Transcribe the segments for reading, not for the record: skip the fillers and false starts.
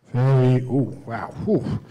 Wow. Ooh.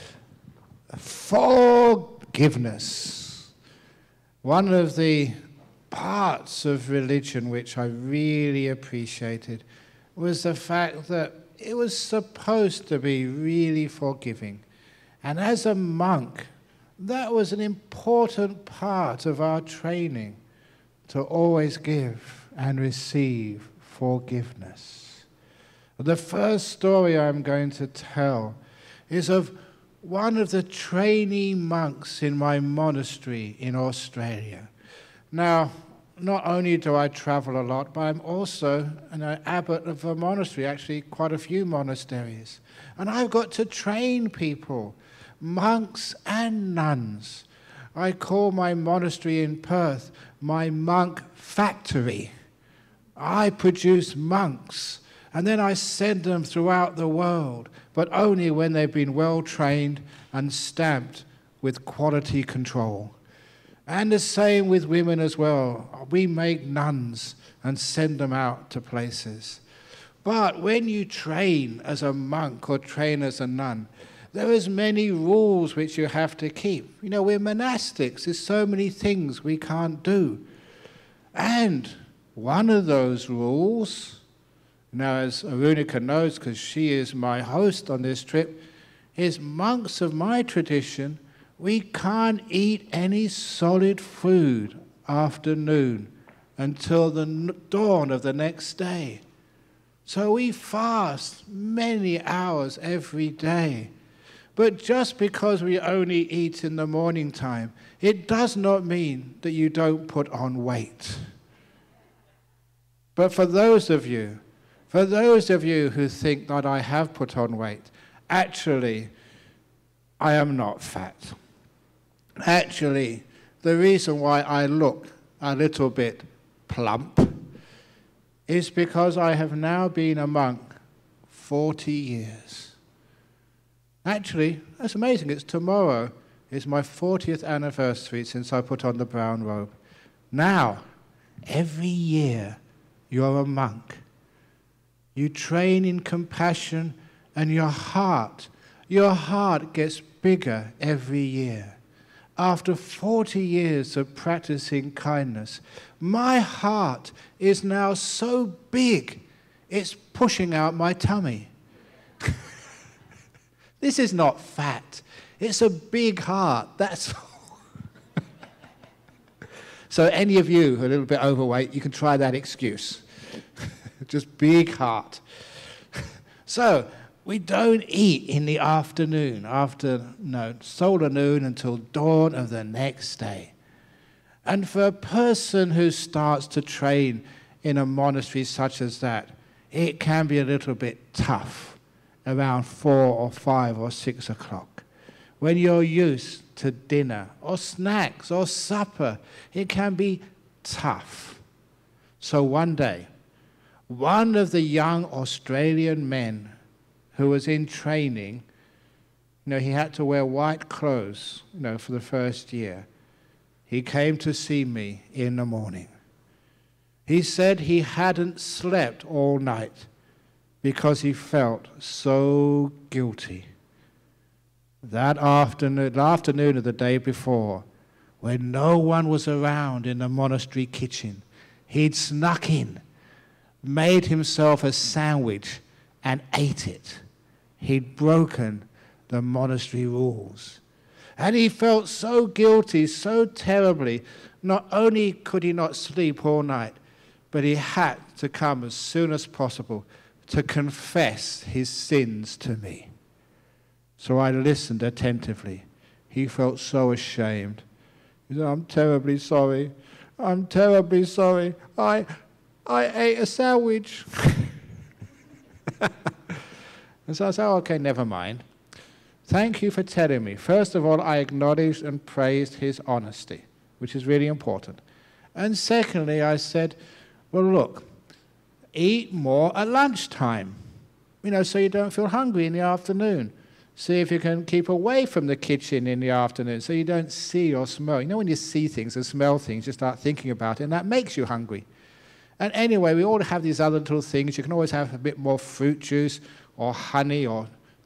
Forgiveness. One of the parts of religion which I really appreciated was the fact that it was supposed to be really forgiving. And as a monk, that was an important part of our training, to always give and receive forgiveness. The first story I'm going to tell is of one of the trainee monks in my monastery in Australia. Now, not only do I travel a lot, but I'm also an abbot of a monastery, actually quite a few monasteries. And I've got to train people, monks and nuns. I call my monastery in Perth my monk factory. I produce monks, and then I send them throughout the world, but only when they've been well trained and stamped with quality control. And the same with women as well. We make nuns and send them out to places. But when you train as a monk or train as a nun, there is many rules which you have to keep. You know, we're monastics. There's so many things we can't do. And one of those rules, now as Arunika knows, because she is my host on this trip, is monks of my tradition, we can't eat any solid food after noon until the dawn of the next day. So we fast many hours every day. But just because we only eat in the morning time, it does not mean that you don't put on weight. But for those of you who think that I have put on weight, actually, I am not fat. Actually, the reason why I look a little bit plump is because I have now been a monk 40 years. Actually, that's amazing. It's tomorrow. It's my 40th anniversary since I put on the brown robe. Now, every year, you're a monk. You train in compassion, and your heart gets bigger every year. After 40 years of practicing kindness, my heart is now so big, it's pushing out my tummy. This is not fat. It's a big heart, that's all. So any of you who are a little bit overweight, you can try that excuse. Just big heart. So we don't eat in the afternoon, solar noon until dawn of the next day. And for a person who starts to train in a monastery such as that, it can be a little bit tough around 4 or 5 or 6 o'clock. When you're used to dinner or snacks or supper, it can be tough. So one day, one of the young Australian men who was in training, he had to wear white clothes, for the first year. He came to see me in the morning. He said he hadn't slept all night because he felt so guilty. That afternoon, the afternoon of the day before, when no one was around in the monastery kitchen, he'd snuck in, made himself a sandwich, and ate it. He'd broken the monastery rules. And he felt so guilty, so terribly. Not only could he not sleep all night, but he had to come as soon as possible to confess his sins to me. So I listened attentively. He felt so ashamed. He said, "I'm terribly sorry. I'm terribly sorry. I ate a sandwich." And so I said, "Okay, never mind. Thank you for telling me." First of all, I acknowledged and praised his honesty, which is really important. And secondly, I said, "Well, look, eat more at lunchtime, so you don't feel hungry in the afternoon. See if you can keep away from the kitchen in the afternoon so you don't see or smell." When you see things and smell things, you start thinking about it, and that makes you hungry. And anyway, we all have these other little things. You can always have a bit more fruit juice or honey or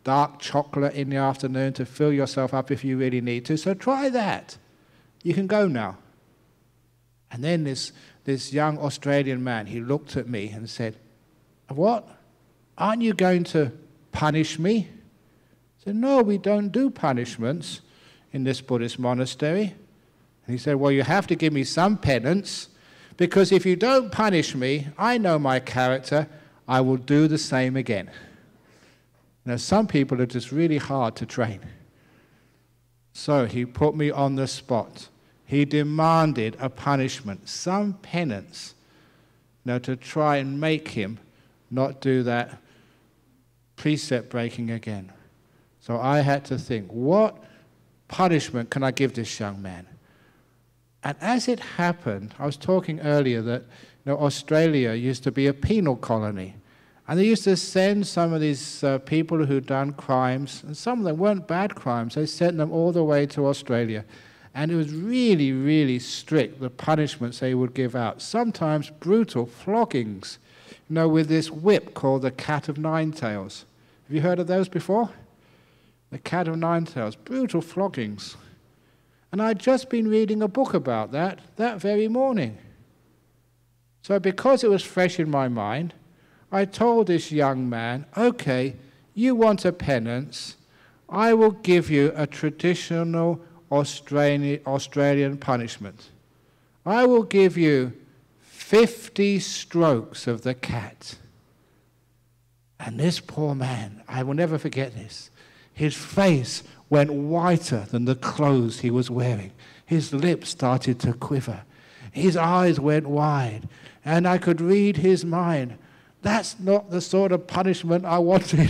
dark chocolate in the afternoon to fill yourself up if you really need to. So try that. You can go now. And then this young Australian man, he looked at me and said, "What? Aren't you going to punish me?" I said, "No, we don't do punishments in this Buddhist monastery." And he said, "Well, you have to give me some penance, because if you don't punish me, I know my character, I will do the same again." Now, some people are just really hard to train. So he put me on the spot. He demanded a punishment, some penance, to try and make him not do that precept breaking again. So I had to think, what punishment can I give this young man? And as it happened, I was talking earlier that Australia used to be a penal colony. And they used to send some of these people who'd done crimes, and some of them weren't bad crimes, they sent them all the way to Australia. And it was really, really strict, the punishments they would give out. Sometimes brutal floggings, with this whip called the Cat of Nine Tails. Have you heard of those before? The Cat of Nine Tails, brutal floggings. And I'd just been reading a book about that very morning. So because it was fresh in my mind, I told this young man, "Okay, you want a penance, I will give you a traditional Australian punishment. I will give you 50 strokes of the cat." And this poor man, I will never forget this, his face went whiter than the clothes he was wearing. His lips started to quiver. His eyes went wide, and I could read his mind. That's not the sort of punishment I wanted.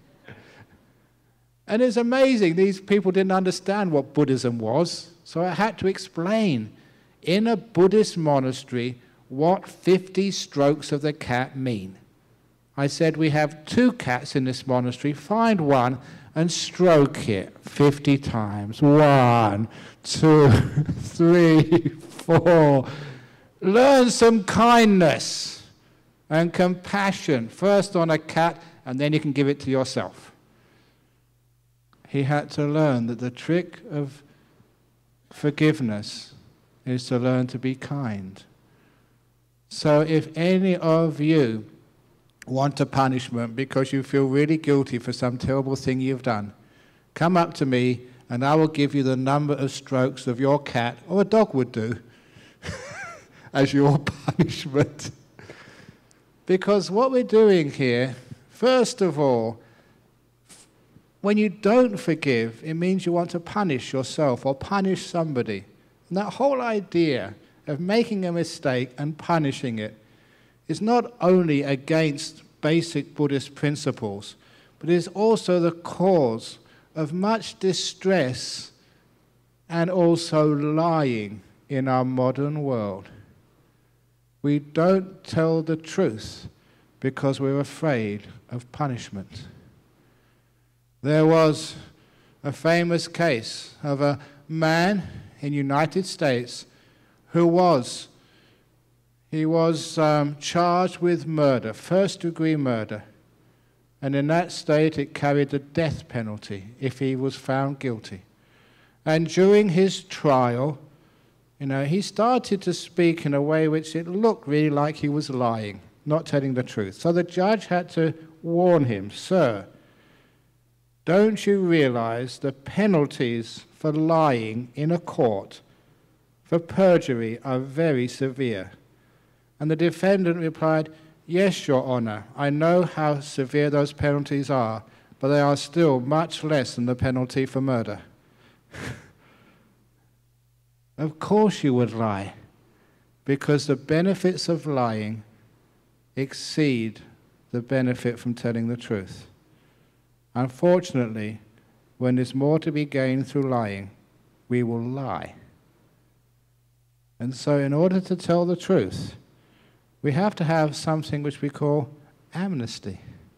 And it's amazing, these people didn't understand what Buddhism was, so I had to explain in a Buddhist monastery what 50 strokes of the cat mean. I said, "We have 2 cats in this monastery, find one and stroke it 50 times. 1, 2, 3, 4. Learn some kindness and compassion, first on a cat, and then you can give it to yourself." He had to learn that the trick of forgiveness is to learn to be kind. So if any of you want a punishment because you feel really guilty for some terrible thing you've done, come up to me and I will give you the number of strokes of your cat, or a dog would do, as your punishment. Because what we're doing here, first of all, when you don't forgive, it means you want to punish yourself or punish somebody. And that whole idea of making a mistake and punishing it is not only against basic Buddhist principles, but is also the cause of much distress and also lying in our modern world. We don't tell the truth because we're afraid of punishment. There was a famous case of a man in the United States who was charged with murder, first-degree murder. And in that state, it carried the death penalty if he was found guilty. And during his trial, he started to speak in a way which it looked really like he was lying, not telling the truth. So the judge had to warn him, "Sir, don't you realize the penalties for lying in a court for perjury are very severe?" And the defendant replied, "Yes, Your Honor, I know how severe those penalties are, but they are still much less than the penalty for murder." Of course you would lie, because the benefits of lying exceed the benefit from telling the truth. Unfortunately, when there's more to be gained through lying, we will lie. And so in order to tell the truth, we have to have something which we call amnesty.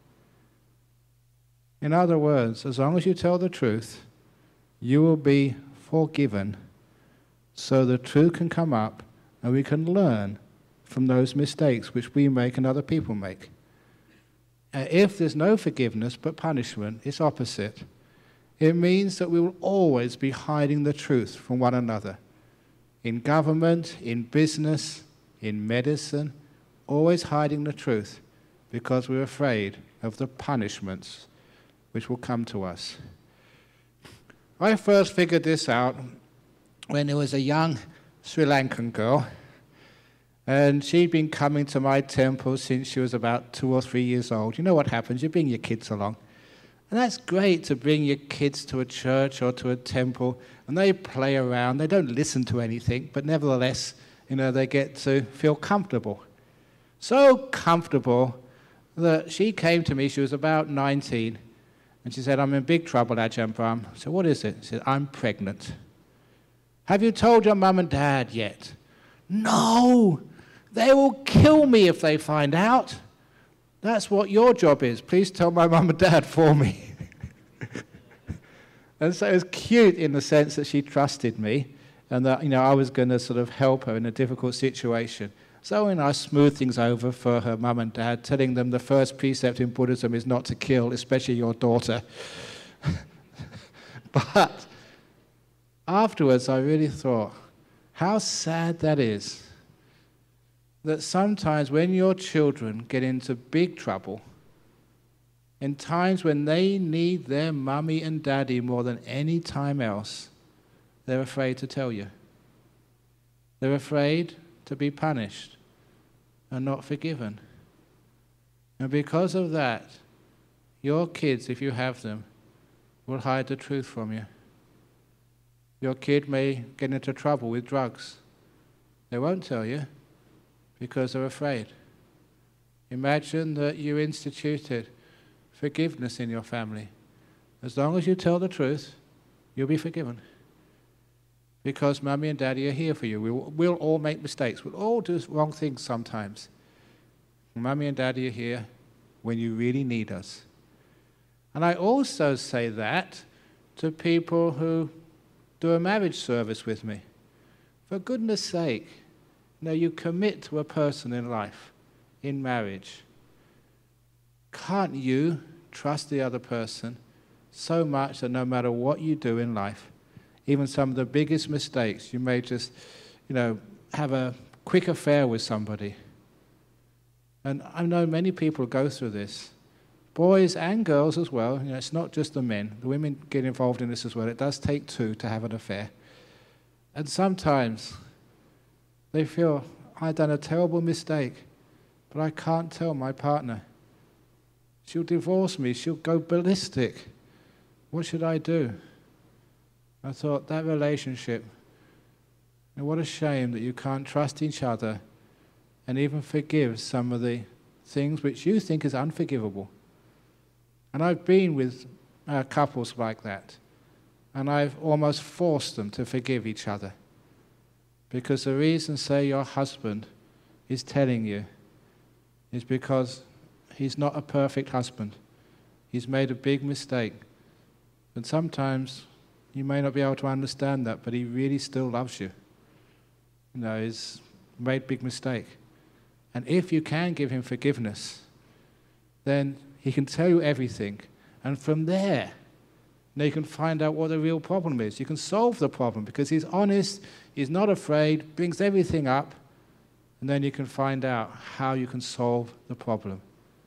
In other words, as long as you tell the truth, you will be forgiven, so the truth can come up and we can learn from those mistakes which we make and other people make. If there's no forgiveness but punishment, it's opposite. It means that we will always be hiding the truth from one another. In government, in business, in medicine, always hiding the truth because we're afraid of the punishments which will come to us. I first figured this out when there was a young Sri Lankan girl, and she'd been coming to my temple since she was about 2 or 3 years old. You know what happens? You bring your kids along. And that's great to bring your kids to a church or to a temple, and they play around. They don't listen to anything, but nevertheless, they get to feel comfortable. So comfortable that she came to me. She was about 19, and she said, "I'm in big trouble, Ajahn Brahm." I said, "What is it?" She said, "I'm pregnant." "Have you told your mum and dad yet?" "No, they will kill me if they find out." "That's what your job is. Please tell my mum and dad for me." And so it was cute in the sense that she trusted me and that I was going to sort of help her in a difficult situation. So I smoothed things over for her mum and dad, telling them the first precept in Buddhism is not to kill, especially your daughter. But afterwards I really thought, how sad that is. That sometimes when your children get into big trouble, in times when they need their mummy and daddy more than any time else, they're afraid to tell you. They're afraid to be punished and not forgiven. And because of that, your kids, if you have them, will hide the truth from you. Your kid may get into trouble with drugs. They won't tell you because they're afraid. Imagine that you instituted forgiveness in your family. As long as you tell the truth, you'll be forgiven. Because Mummy and Daddy are here for you. We'll all make mistakes. We'll all do wrong things sometimes. Mummy and Daddy are here when you really need us. And I also say that to people who do a marriage service with me. For goodness sake, you commit to a person in life, in marriage. Can't you trust the other person so much that no matter what you do in life, even some of the biggest mistakes, you may just, have a quick affair with somebody. And I know many people go through this, boys and girls as well. It's not just the men. The women get involved in this as well. It does take two to have an affair. And sometimes they feel, I've done a terrible mistake, but I can't tell my partner. She'll divorce me. She'll go ballistic. What should I do? I thought, that relationship, what a shame that you can't trust each other and even forgive some of the things which you think is unforgivable. And I've been with couples like that, and I've almost forced them to forgive each other. Because the reason, say, your husband is telling you is because he's not a perfect husband. He's made a big mistake. And sometimes you may not be able to understand that, but he really still loves you. He's made a big mistake. And if you can give him forgiveness, then he can tell you everything. And from there, you can find out what the real problem is. You can solve the problem because he's honest, he's not afraid, brings everything up, and then you can find out how you can solve the problem.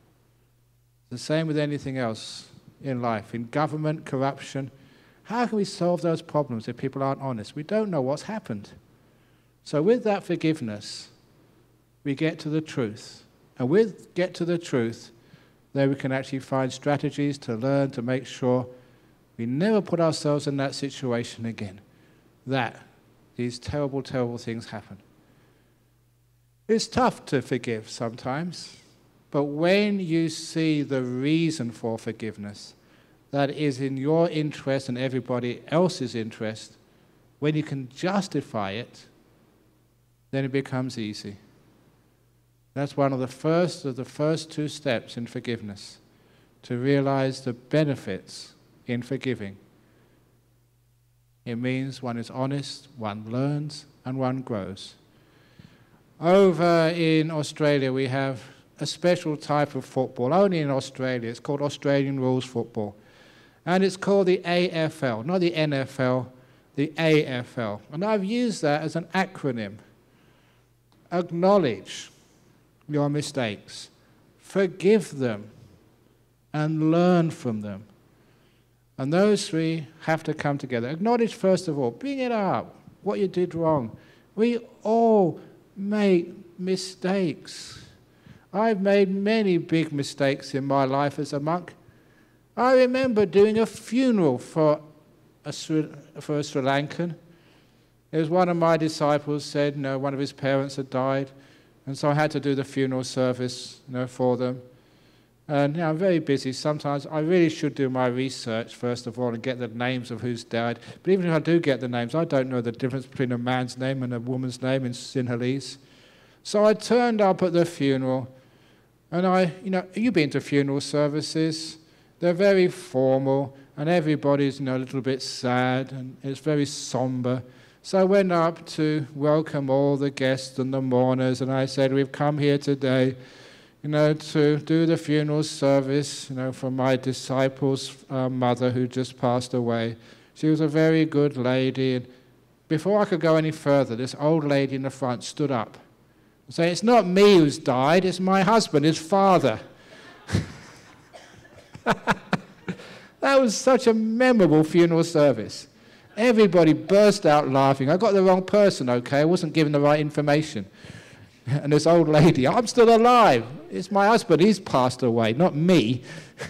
The same with anything else in life. In government, corruption, how can we solve those problems if people aren't honest? We don't know what's happened. So with that forgiveness, we get to the truth. And with get to the truth, then we can actually find strategies to learn to make sure we never put ourselves in that situation again, that these terrible, terrible things happen. It's tough to forgive sometimes, but when you see the reason for forgiveness, that is in your interest and everybody else's interest, when you can justify it, then it becomes easy. That's one of the first two steps in forgiveness, to realize the benefits in forgiving. It means one is honest, one learns, and one grows. Over in Australia, we have a special type of football, only in Australia. It's called Australian rules football. And it's called the AFL, not the NFL, the AFL. And I've used that as an acronym. Acknowledge your mistakes, forgive them, and learn from them. And those three have to come together. Acknowledge, first of all, bring it up, what you did wrong. We all make mistakes. I've made many big mistakes in my life as a monk. I remember doing a funeral for a Sri Lankan. It was one of my disciples said, one of his parents had died, and so I had to do the funeral service, for them. And I'm very busy. Sometimes I really should do my research, first of all, and get the names of who's died. But even if I do get the names, I don't know the difference between a man's name and a woman's name in Sinhalese. So I turned up at the funeral, and you've been to funeral services. They're very formal, and everybody's, a little bit sad, and it's very somber. So I went up to welcome all the guests and the mourners, and I said, we've come here today to do the funeral service, for my disciple's mother who just passed away. She was a very good lady. And before I could go any further, this old lady in the front stood up and said, it's not me who's died, it's my husband, his father. That was such a memorable funeral service. Everybody burst out laughing. I got the wrong person, okay? I wasn't given the right information. And this old lady, I'm still alive. It's my husband, he's passed away, not me.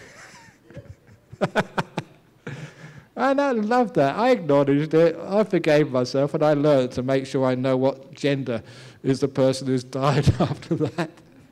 And I loved that. I acknowledged it, I forgave myself, and I learned to make sure I know what gender is the person who's died after that.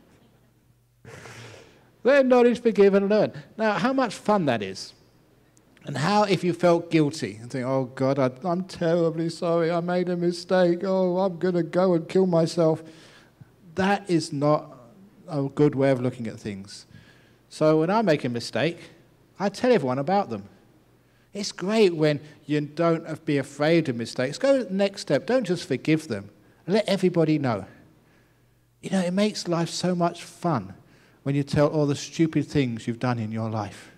They acknowledge, forgive, and learn. Now, how much fun that is. And how, if you felt guilty and think, oh God, I'm terribly sorry, I made a mistake, oh, I'm going to go and kill myself. That is not a good way of looking at things. So when I make a mistake, I tell everyone about them. It's great when you don't be afraid of mistakes. Go to the next step. Don't just forgive them. Let everybody know. It makes life so much fun when you tell all the stupid things you've done in your life.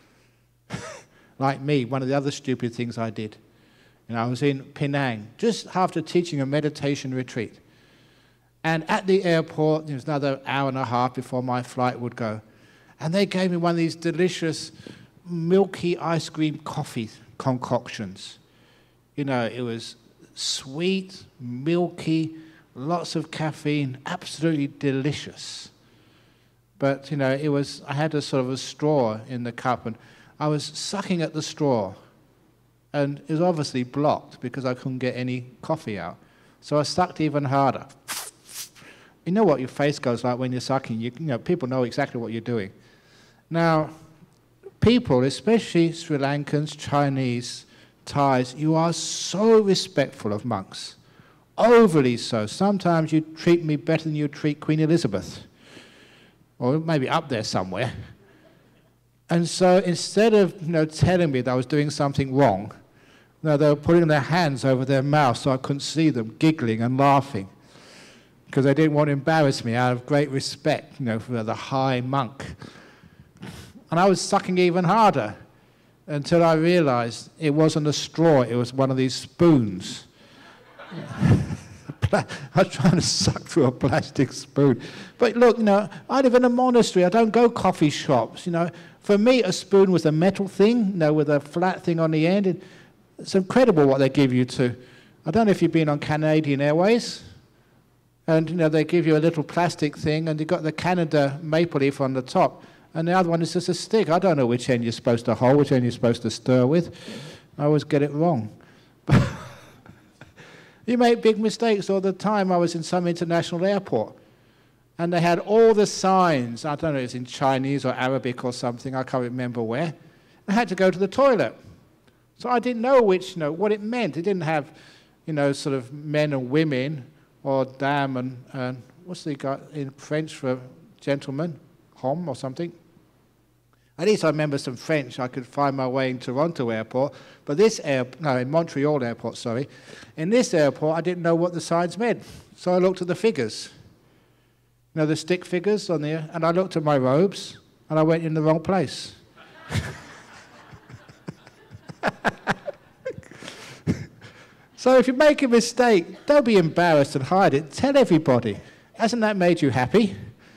Like me, one of the other stupid things I did. I was in Penang, just after teaching a meditation retreat. And at the airport, there was another hour and a half before my flight would go. And they gave me one of these delicious milky ice cream coffee concoctions. It was sweet, milky, lots of caffeine, absolutely delicious. But, I had a sort of a straw in the cup, and I was sucking at the straw. And it was obviously blocked because I couldn't get any coffee out. So I sucked even harder. You know what your face goes like when you're sucking. People know exactly what you're doing. Now, people, especially Sri Lankans, Chinese, Thais, you are so respectful of monks. Overly so. Sometimes you treat me better than you treat Queen Elizabeth. Or maybe up there somewhere. And so instead of telling me that I was doing something wrong, they were putting their hands over their mouth so I couldn't see them, giggling and laughing. Because they didn't want to embarrass me out of great respect, for the high monk. And I was sucking even harder until I realized it wasn't a straw, it was one of these spoons. I was trying to suck through a plastic spoon. But look, I live in a monastery, I don't go coffee shops, For me, a spoon was a metal thing, with a flat thing on the end. It's incredible what they give you to. I don't know if you've been on Canadian Airways. And, they give you a little plastic thing, and you've got the Canada maple leaf on the top. And the other one is just a stick. I don't know which end you're supposed to hold, which end you're supposed to stir with. I always get it wrong. You make big mistakes all the time. I was in some international airport, and they had all the signs. I don't know if it's in Chinese or Arabic or something. I can't remember where. I had to go to the toilet. So I didn't know what it meant. It didn't have, sort of men and women, or dame and what's the guy in French for gentleman? Homme or something. At least I remember some French. I could find my way in Toronto airport. But in Montreal airport, sorry. In this airport, I didn't know what the signs meant. So I looked at the figures. You know, the stick figures on there, and I looked at my robes, and I went in the wrong place. So if you make a mistake, don't be embarrassed and hide it. Tell everybody. Hasn't that made you happy?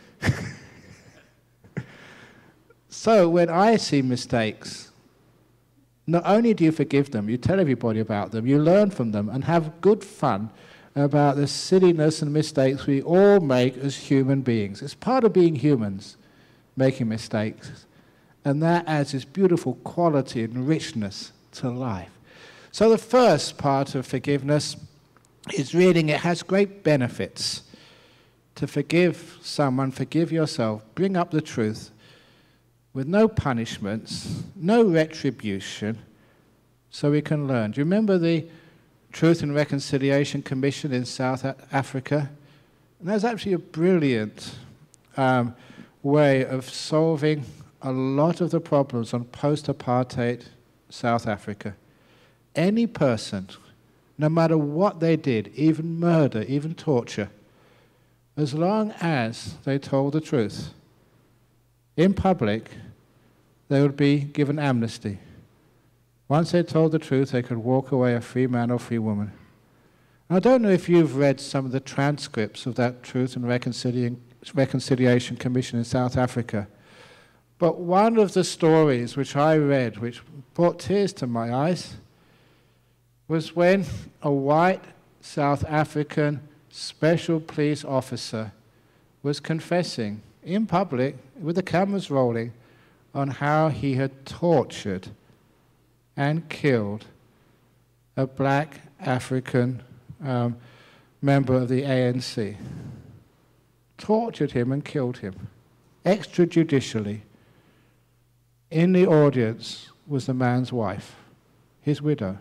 So when I see mistakes, not only do you forgive them, you tell everybody about them, you learn from them, and have good fun about the silliness and mistakes we all make as human beings. It's part of being humans, making mistakes. And that adds this beautiful quality and richness to life. So the first part of forgiveness is reading. It has great benefits. To forgive someone, forgive yourself, bring up the truth with no punishments, no retribution, so we can learn. Do you remember the Truth and Reconciliation Commission in South Africa? And that's actually a brilliant way of solving a lot of the problems on post-apartheid South Africa. Any person, no matter what they did, even murder, even torture, as long as they told the truth, in public, they would be given amnesty. Once they told the truth, they could walk away a free man or free woman. I don't know if you've read some of the transcripts of that Truth and Reconciliation Commission in South Africa, but one of the stories which I read, which brought tears to my eyes, was when a white South African special police officer was confessing in public, with the cameras rolling, on how he had tortured and killed a black African member of the ANC. Tortured him and killed him, extrajudicially. In the audience was the man's wife, his widow.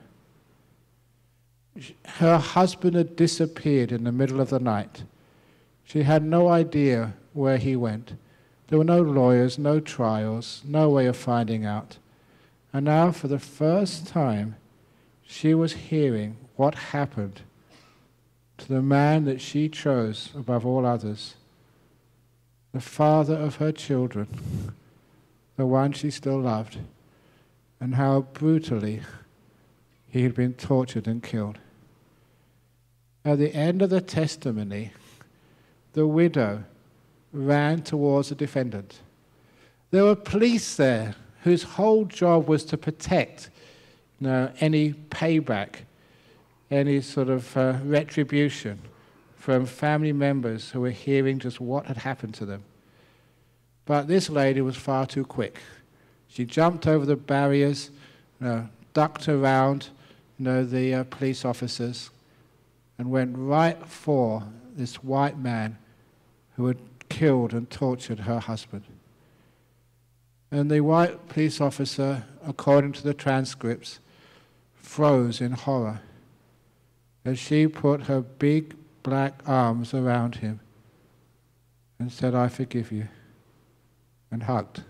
Her husband had disappeared in the middle of the night. She had no idea where he went. There were no lawyers, no trials, no way of finding out. And now, for the first time, she was hearing what happened to the man that she chose above all others, the father of her children, the one she still loved, and how brutally he had been tortured and killed. At the end of the testimony, the widow ran towards the defendant. There were police there whose whole job was to protect any payback, any sort of retribution from family members who were hearing just what had happened to them. But this lady was far too quick. She jumped over the barriers, ducked around the police officers, and went right for this white man who had killed and tortured her husband. And the white police officer, according to the transcripts, froze in horror as she put her big black arms around him and said, "I forgive you," and hugged.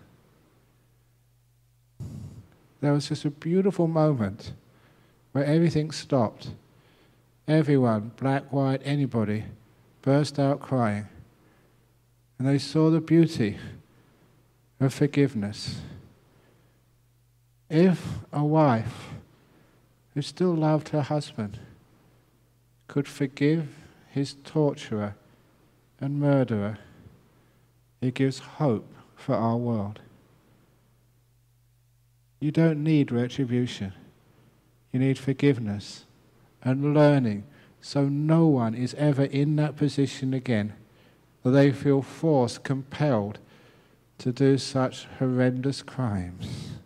There was just a beautiful moment where everything stopped. Everyone, black, white, anybody, burst out crying. And they saw the beauty of forgiveness. If a wife who still loved her husband could forgive his torturer and murderer, it gives hope for our world. You don't need retribution. You need forgiveness and learning, so no one is ever in that position again, that they feel forced, compelled to do such horrendous crimes.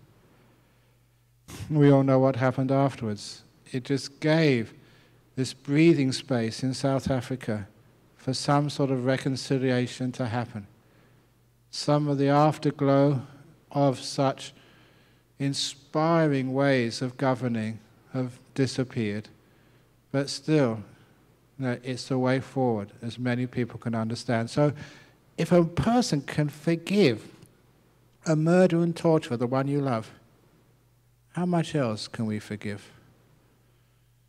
We all know what happened afterwards. It just gave this breathing space in South Africa for some sort of reconciliation to happen. Some of the afterglow of such inspiring ways of governing have disappeared. But still, it's the way forward, as many people can understand. So if a person can forgive a murderer and torturer, the one you love, how much else can we forgive?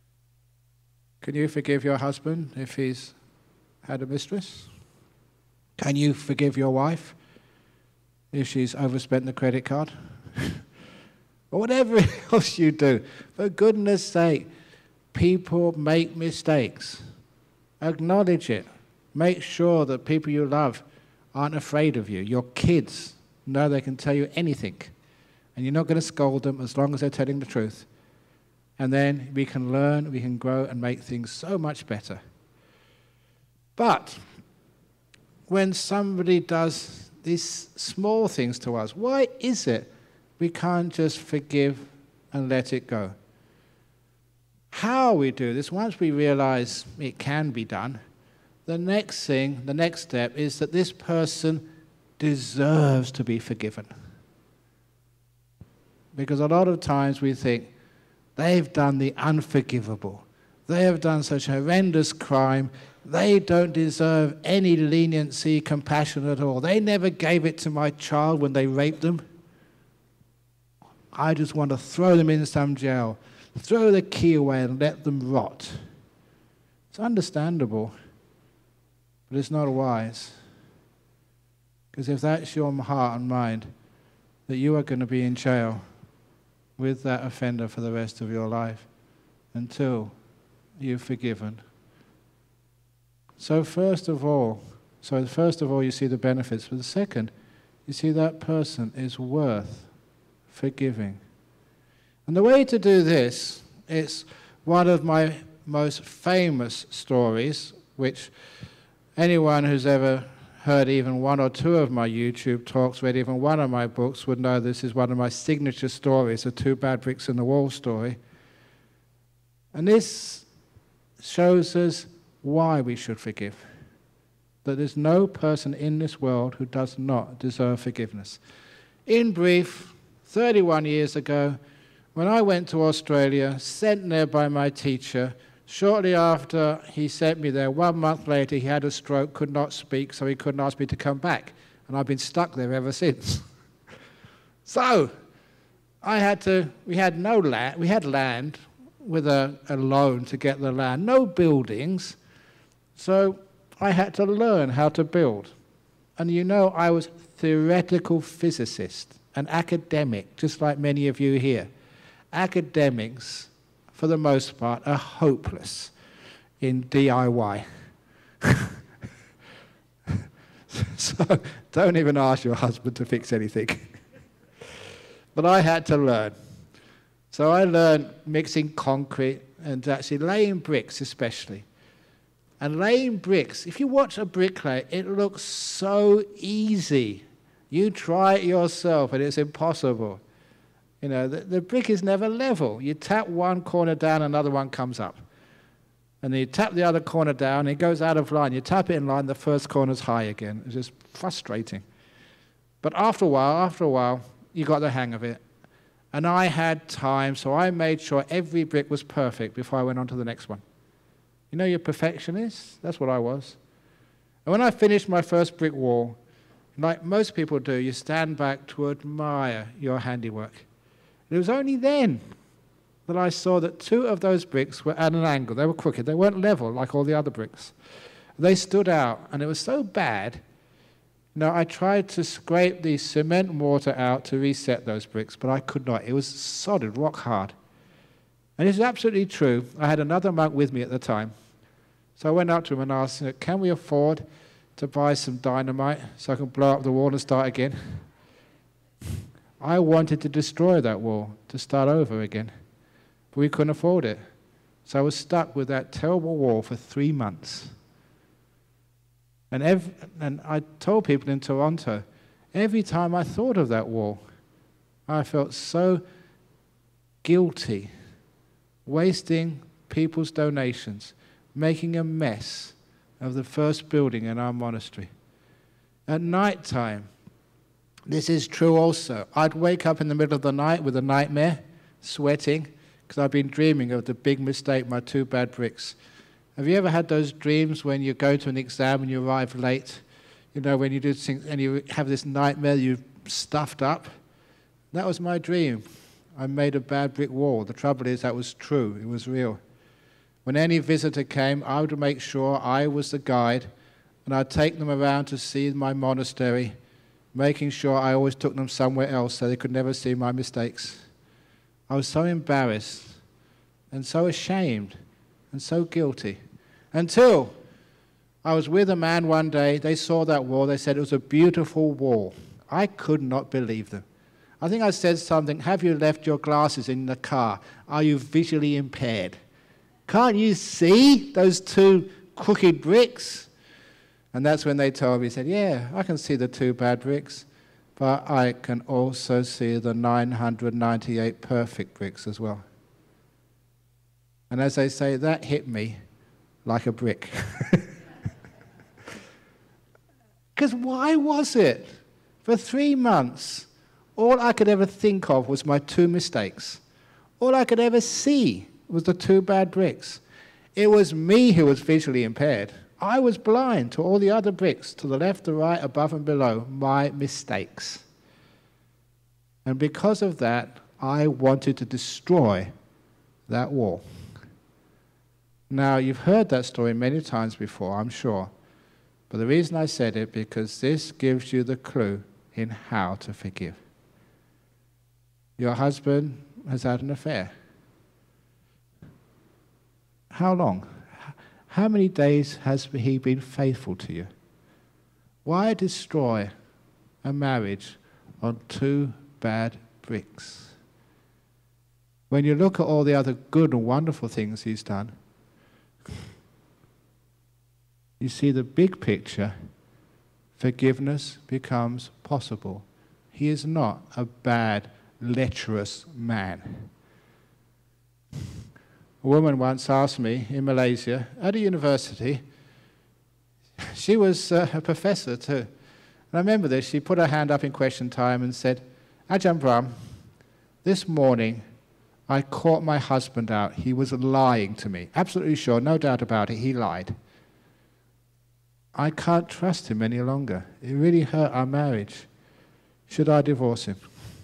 Can you forgive your husband if he's had a mistress? Can you forgive your wife if she's overspent the credit card? Or whatever else you do. For goodness sake, people make mistakes. Acknowledge it. Make sure that people you love aren't afraid of you. Your kids know they can tell you anything. And you're not going to scold them as long as they're telling the truth. And then we can learn, we can grow and make things so much better. But when somebody does these small things to us, why is it we can't just forgive and let it go? How we do this, once we realize it can be done, the next thing, the next step is that this person deserves to be forgiven. Because a lot of times we think, they've done the unforgivable. They have done such a horrendous crime. They don't deserve any leniency, compassion at all. They never gave it to my child when they raped them. I just want to throw them in some jail, throw the key away and let them rot. It's understandable, but it's not wise. Because if that's your heart and mind, that you are going to be in jail with that offender for the rest of your life until you've forgiven. So first of all, you see the benefits. But the second, you see that person is worth forgiving. And the way to do this, it's one of my most famous stories, which anyone who's ever heard even one or two of my YouTube talks, read even one of my books, would know this is one of my signature stories, the Two Bad Bricks in the Wall story. And this shows us why we should forgive. That there's no person in this world who does not deserve forgiveness. In brief, 31 years ago, when I went to Australia, sent there by my teacher, shortly after he sent me there, 1 month later, he had a stroke, could not speak, so he couldn't ask me to come back. And I've been stuck there ever since. So, we had no land, we had land with a loan to get the land, no buildings, so I had to learn how to build. And you know, I was a theoretical physicist, an academic, just like many of you here. Academics, for the most part, are hopeless in DIY. So don't even ask your husband to fix anything. But I had to learn. So I learned mixing concrete and actually laying bricks especially. And laying bricks, if you watch a bricklayer, it looks so easy. You try it yourself and it's impossible. You know, the brick is never level. You tap one corner down, another one comes up. And then you tap the other corner down, it goes out of line. You tap it in line, the first corner's high again. It's just frustrating. But after a while, you got the hang of it. And I had time, so I made sure every brick was perfect before I went on to the next one. You know, you're a perfectionist? That's what I was. And when I finished my first brick wall, like most people do, you stand back to admire your handiwork. And it was only then that I saw that 2 of those bricks were at an angle. They were crooked. They weren't level like all the other bricks. They stood out, and it was so bad. Now, I tried to scrape the cement mortar out to reset those bricks, but I could not. It was solid, rock hard. And it's absolutely true. I had another monk with me at the time. So I went up to him and asked, can we afford to buy some dynamite so I can blow up the wall and start again? I wanted to destroy that wall, to start over again. But we couldn't afford it. So I was stuck with that terrible wall for 3 months. And I told people in Toronto, every time I thought of that wall, I felt so guilty, wasting people's donations, making a mess of the first building in our monastery. At night time, this is true also. I'd wake up in the middle of the night with a nightmare, sweating, because I've been dreaming of the big mistake, my 2 bad bricks. Have you ever had those dreams when you go to an exam and you arrive late? You know, when you do things and you have this nightmare you've stuffed up? That was my dream. I made a bad brick wall. The trouble is that was true. It was real. When any visitor came, I would make sure I was the guide and I'd take them around to see my monastery, making sure I always took them somewhere else so they could never see my mistakes. I was so embarrassed and so ashamed and so guilty until I was with a man one day. They saw that wall. They said it was a beautiful wall. I could not believe them. I think I said something, have you left your glasses in the car? Are you visually impaired? Can't you see those two crooked bricks? And that's when they told me, said, yeah, I can see the two bad bricks, but I can also see the 998 perfect bricks as well. And as they say, that hit me like a brick. Because why was it? For 3 months, all I could ever think of was my two mistakes. All I could ever see was the two bad bricks. It was me who was visually impaired. I was blind to all the other bricks, to the left, the right, above and below, my mistakes. And because of that, I wanted to destroy that wall. Now, you've heard that story many times before, I'm sure. But the reason I said it, because this gives you the clue in how to forgive. Your husband has had an affair. How long? How many days has he been faithful to you? Why destroy a marriage on two bad bricks? When you look at all the other good and wonderful things he's done, you see the big picture. Forgiveness becomes possible. He is not a bad, lecherous man. A woman once asked me in Malaysia, at a university, she was a professor too. And I remember this, she put her hand up in question time and said, Ajahn Brahm, this morning I caught my husband out. He was lying to me. Absolutely sure, no doubt about it, he lied. I can't trust him any longer. It really hurt our marriage. Should I divorce him?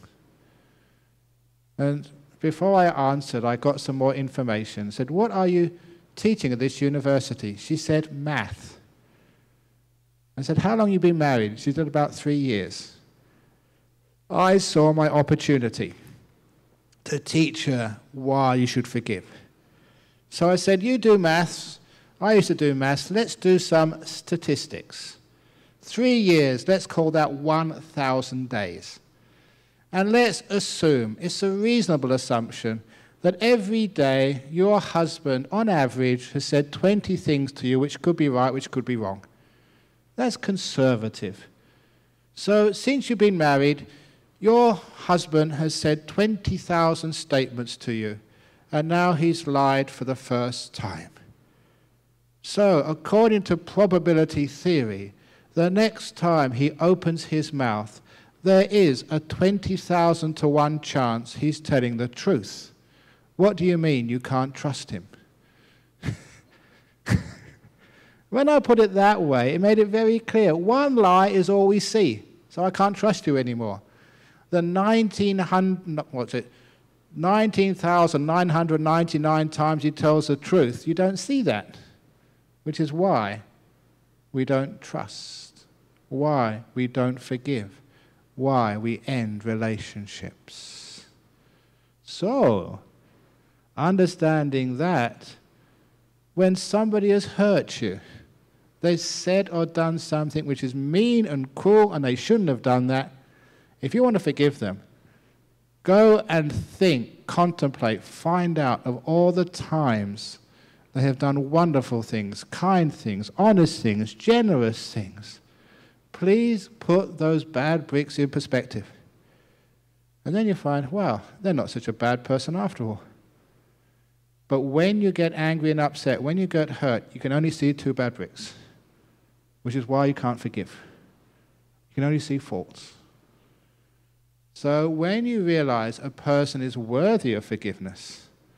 And before I answered, I got some more information. I said, what are you teaching at this university? She said, math. I said, how long have you been married? She said, about 3 years. I saw my opportunity to teach her why you should forgive. So I said, you do maths. I used to do maths. Let's do some statistics. 3 years, let's call that 1,000 days. And let's assume, it's a reasonable assumption, that every day your husband, on average, has said 20 things to you which could be right, which could be wrong. That's conservative. So since you've been married, your husband has said 20,000 statements to you, and now he's lied for the first time. So, according to probability theory, the next time he opens his mouth, there is a 20,000 to 1 chance he's telling the truth. What do you mean you can't trust him? When I put it that way, it made it very clear. One lie is all we see, so I can't trust you anymore. The 19,999 times he tells the truth, you don't see that. Which is why we don't trust, why we don't forgive, why we end relationships. So, understanding that when somebody has hurt you, they've said or done something which is mean and cruel and they shouldn't have done that, if you want to forgive them, go and think, contemplate, find out of all the times they have done wonderful things, kind things, honest things, generous things. Please put those bad bricks in perspective. And then you find, well, they're not such a bad person after all. But when you get angry and upset, when you get hurt, you can only see 2 bad bricks, which is why you can't forgive. You can only see faults. So when you realize a person is worthy of forgiveness,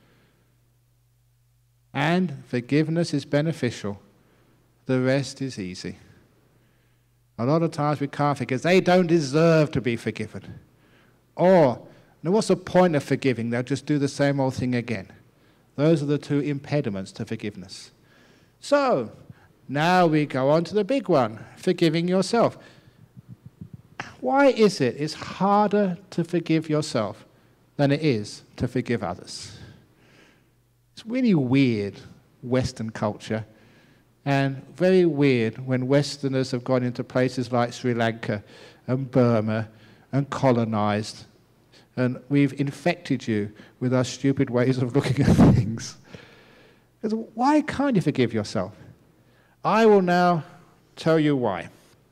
and forgiveness is beneficial, the rest is easy. A lot of times we can't forgive. They don't deserve to be forgiven. Or, now what's the point of forgiving? They'll just do the same old thing again. Those are the 2 impediments to forgiveness. So, Now we go on to the big one, forgiving yourself. Why is it it's harder to forgive yourself than it is to forgive others? It's really weird, Western culture, and very weird when Westerners have gone into places like Sri Lanka and Burma and colonized, and we've infected you with our stupid ways of looking at things. Because why can't you forgive yourself? I will now tell you why.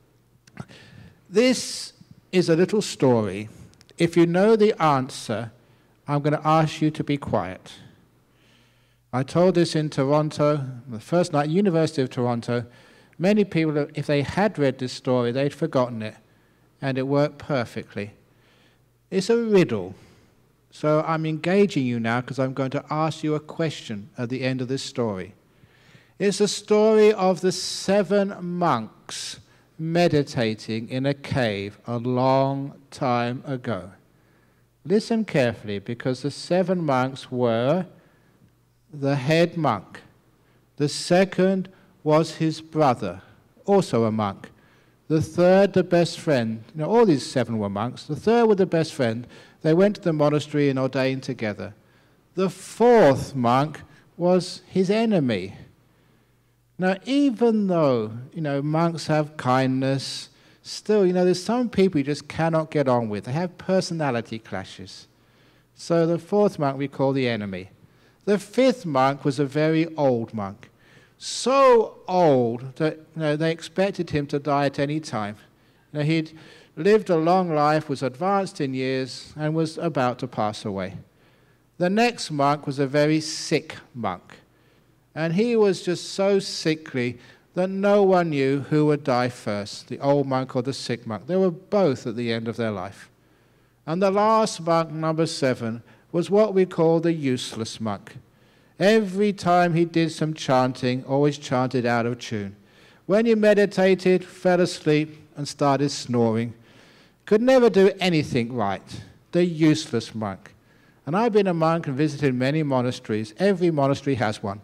This is a little story. If you know the answer, I'm going to ask you to be quiet. I told this in Toronto, the first night, University of Toronto. Many people, if they had read this story, they'd forgotten it, and it worked perfectly. It's a riddle. So I'm engaging you now because I'm going to ask you a question at the end of this story. It's a story of the 7 monks meditating in a cave a long time ago. Listen carefully, because the 7 monks were the head monk. The second was his brother, also a monk. The third, the best friend. All these 7 were monks. The third was the best friend. They went to the monastery and ordained together. The 4th monk was his enemy. Now, even though, monks have kindness, still, there's some people you just cannot get on with. They have personality clashes. So the 4th monk we call the enemy. The 5th monk was a very old monk. So old that they expected him to die at any time. He'd lived a long life, was advanced in years, and was about to pass away. The next monk was a very sick monk. And he was just so sickly that no one knew who would die first, the old monk or the sick monk. They were both at the end of their life. And the last monk, number 7, was what we call the useless monk. Every time he did some chanting, always chanted out of tune. When he meditated, fell asleep and started snoring. Could never do anything right. The useless monk. And I've been a monk and visited many monasteries. Every monastery has one.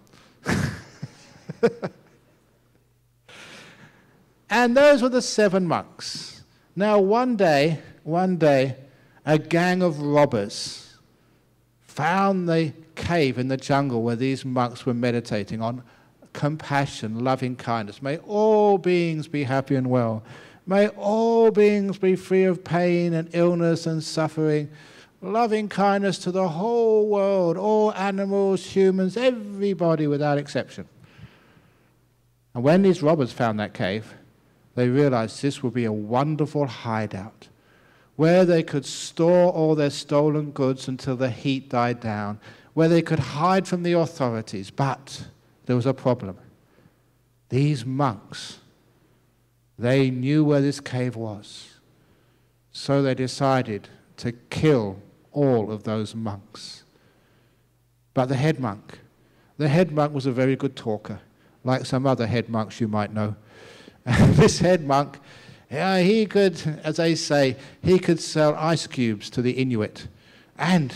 And those were the 7 monks. Now one day, a gang of robbers found the cave in the jungle where these monks were meditating on compassion, loving kindness. May all beings be happy and well. May all beings be free of pain and illness and suffering. Loving kindness to the whole world, all animals, humans, everybody without exception. And when these robbers found that cave, they realized this would be a wonderful hideout where they could store all their stolen goods until the heat died down, where they could hide from the authorities. But there was a problem. These monks, they knew where this cave was. So they decided to kill all of those monks. But the head monk was a very good talker, like some other head monks you might know. This head monk, he could, as they say, he could sell ice cubes to the Inuit. And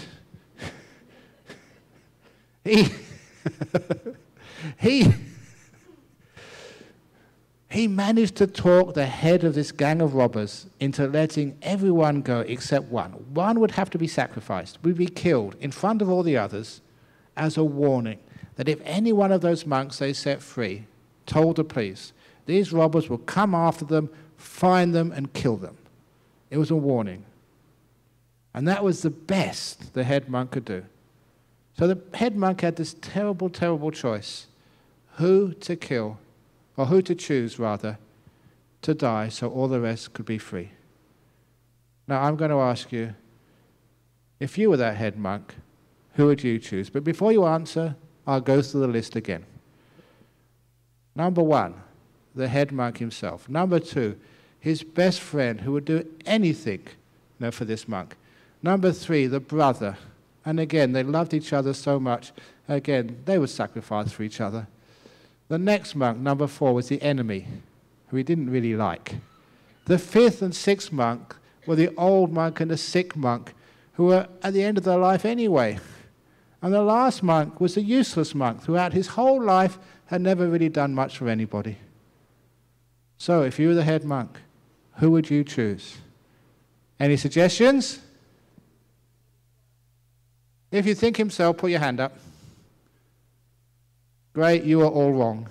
he managed to talk the head of this gang of robbers into letting everyone go except one. One would have to be sacrificed, would be killed in front of all the others as a warning that if any one of those monks they set free told the police, these robbers will come after them, find them, and kill them. It was a warning. And that was the best the head monk could do. So the head monk had this terrible, terrible choice. Who to kill, or who to choose, rather, to die so all the rest could be free. Now, I'm going to ask you, if you were that head monk, who would you choose? But before you answer, I'll go through the list again. Number 1, the head monk himself. Number 2, his best friend who would do anything for this monk. Number 3, the brother. And again, they loved each other so much. Again, they would sacrifice for each other. The next monk, number 4, was the enemy, who he didn't really like. The 5th and 6th monk were the old monk and the sick monk, who were at the end of their life anyway. And the last monk was a useless monk. Throughout his whole life, had never really done much for anybody. So, if you were the head monk, who would you choose? Any suggestions? If you think himself, put your hand up. Great, you are all wrong.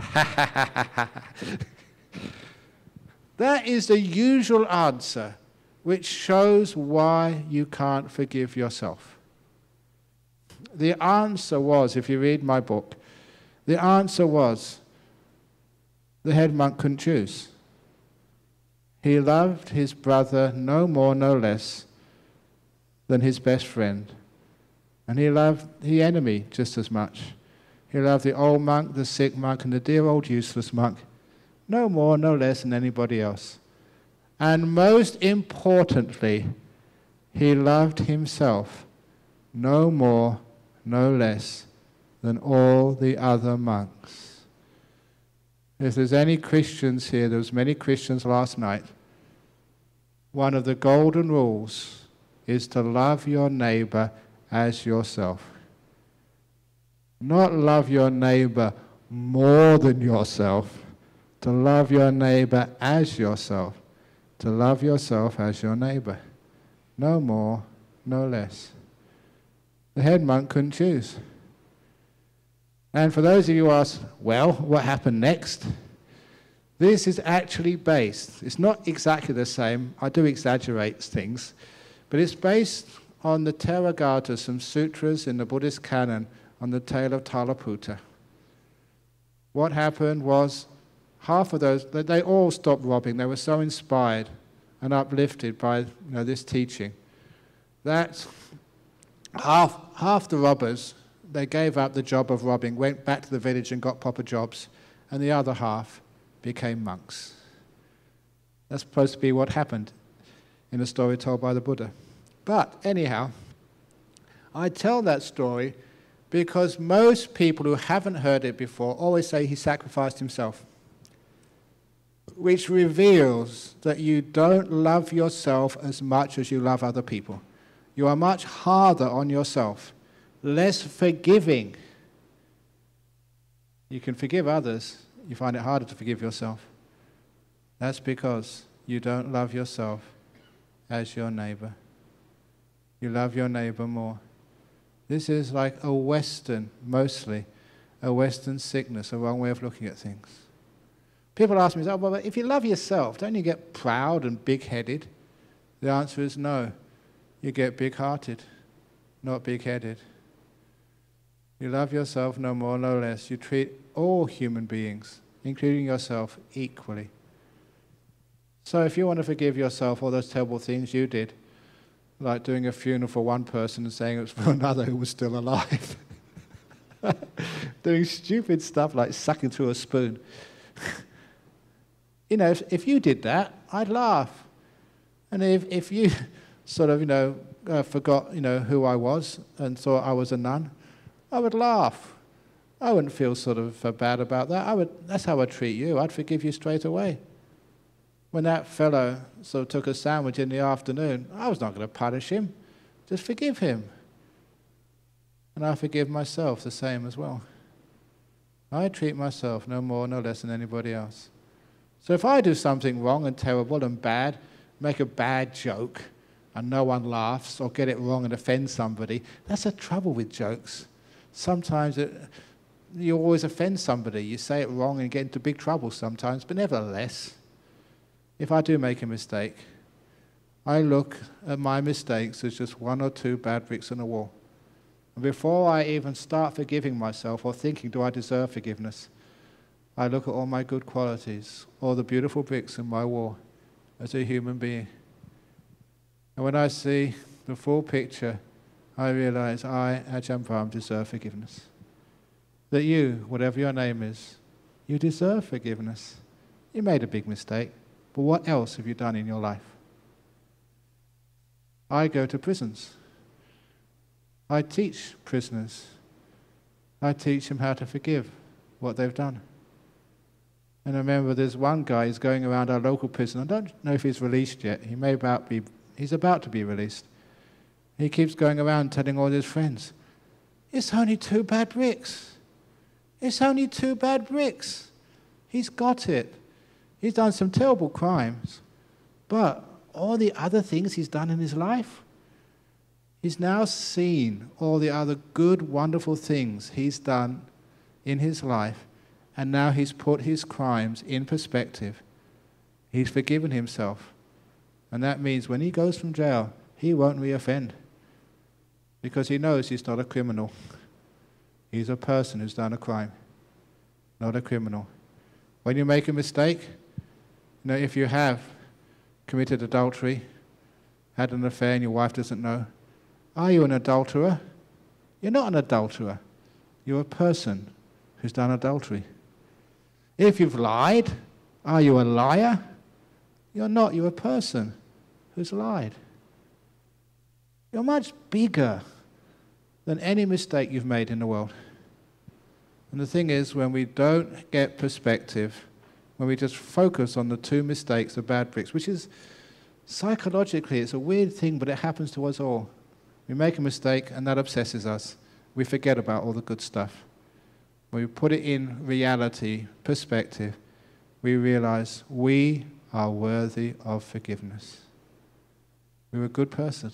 That is the usual answer, which shows why you can't forgive yourself. The answer was, if you read my book, the answer was the head monk couldn't choose. He loved his brother no more, no less than his best friend. And he loved the enemy just as much. He loved the old monk, the sick monk, and the dear old useless monk no more, no less than anybody else. And most importantly, he loved himself no more, no less than all the other monks. If there's any Christians here, there was many Christians last night, one of the golden rules is to love your neighbor as yourself. Not love your neighbor more than yourself, to love your neighbor as yourself, to love yourself as your neighbor. No more, no less. The head monk couldn't choose. And for those of you who ask, well, what happened next? This is actually based, it's not exactly the same, I do exaggerate things, but it's based on the Theravada, some sutras in the Buddhist canon on the tale of Talaputta. What happened was, half of those, they all stopped robbing. They were so inspired and uplifted by this teaching that half the robbers, they gave up the job of robbing, went back to the village and got proper jobs, and the other half became monks. That's supposed to be what happened in a story told by the Buddha. But anyhow, I tell that story because most people who haven't heard it before always say he sacrificed himself, which reveals that you don't love yourself as much as you love other people. You are much harder on yourself, less forgiving. You can forgive others, you find it harder to forgive yourself. That's because you don't love yourself as your neighbor. You love your neighbor more. This is like a Western, mostly, a Western sickness, a wrong way of looking at things. People ask me, oh, well, if you love yourself, don't you get proud and big-headed? The answer is no. You get big-hearted, not big-headed. You love yourself no more, no less. You treat all human beings, including yourself, equally. So if you want to forgive yourself all those terrible things you did, like doing a funeral for one person and saying it was for another who was still alive, doing stupid stuff like sucking through a spoon. If you did that, I'd laugh. And if you sort of, forgot, who I was and thought I was a nun, I would laugh. I wouldn't feel sort of bad about that. That's how I'd treat you. I'd forgive you straight away. When that fellow sort of took a sandwich in the afternoon, I was not going to punish him. Just forgive him. And I forgive myself the same as well. I treat myself no more, no less than anybody else. So if I do something wrong and terrible and bad, make a bad joke, and no one laughs, or get it wrong and offend somebody, that's the trouble with jokes. Sometimes you always offend somebody. You say it wrong and get into big trouble sometimes, but nevertheless, if I do make a mistake, I look at my mistakes as just one or two bad bricks on a wall. And before I even start forgiving myself or thinking, do I deserve forgiveness, I look at all my good qualities, all the beautiful bricks in my wall as a human being. And when I see the full picture, I realize I, Ajahn Brahm, deserve forgiveness. That you, whatever your name is, you deserve forgiveness. You made a big mistake, but what else have you done in your life? I go to prisons. I teach prisoners. I teach them how to forgive what they've done. And I remember there's one guy who's going around our local prison. I don't know if he's released yet. He's about to be released. He keeps going around telling all his friends, It's only 2 bad bricks. It's only 2 bad bricks. He's got it. He's done some terrible crimes. But all the other things he's done in his life, he's now seen all the other good, wonderful things he's done in his life, and now he's put his crimes in perspective. He's forgiven himself. And that means when he goes from jail, he won't reoffend, because he knows he's not a criminal. He's a person who's done a crime, not a criminal. When you make a mistake, if you have committed adultery, had an affair and your wife doesn't know, are you an adulterer? You're not an adulterer. You're a person who's done adultery. If you've lied, are you a liar? You're not. You're a person who's lied. You're much bigger than any mistake you've made in the world. And the thing is, when we don't get perspective, when we just focus on the 2 mistakes, the bad bricks, which is psychologically, it's a weird thing, but it happens to us all. We make a mistake and that obsesses us. We forget about all the good stuff. When we put it in reality, perspective, we realize we are worthy of forgiveness. We're a good person.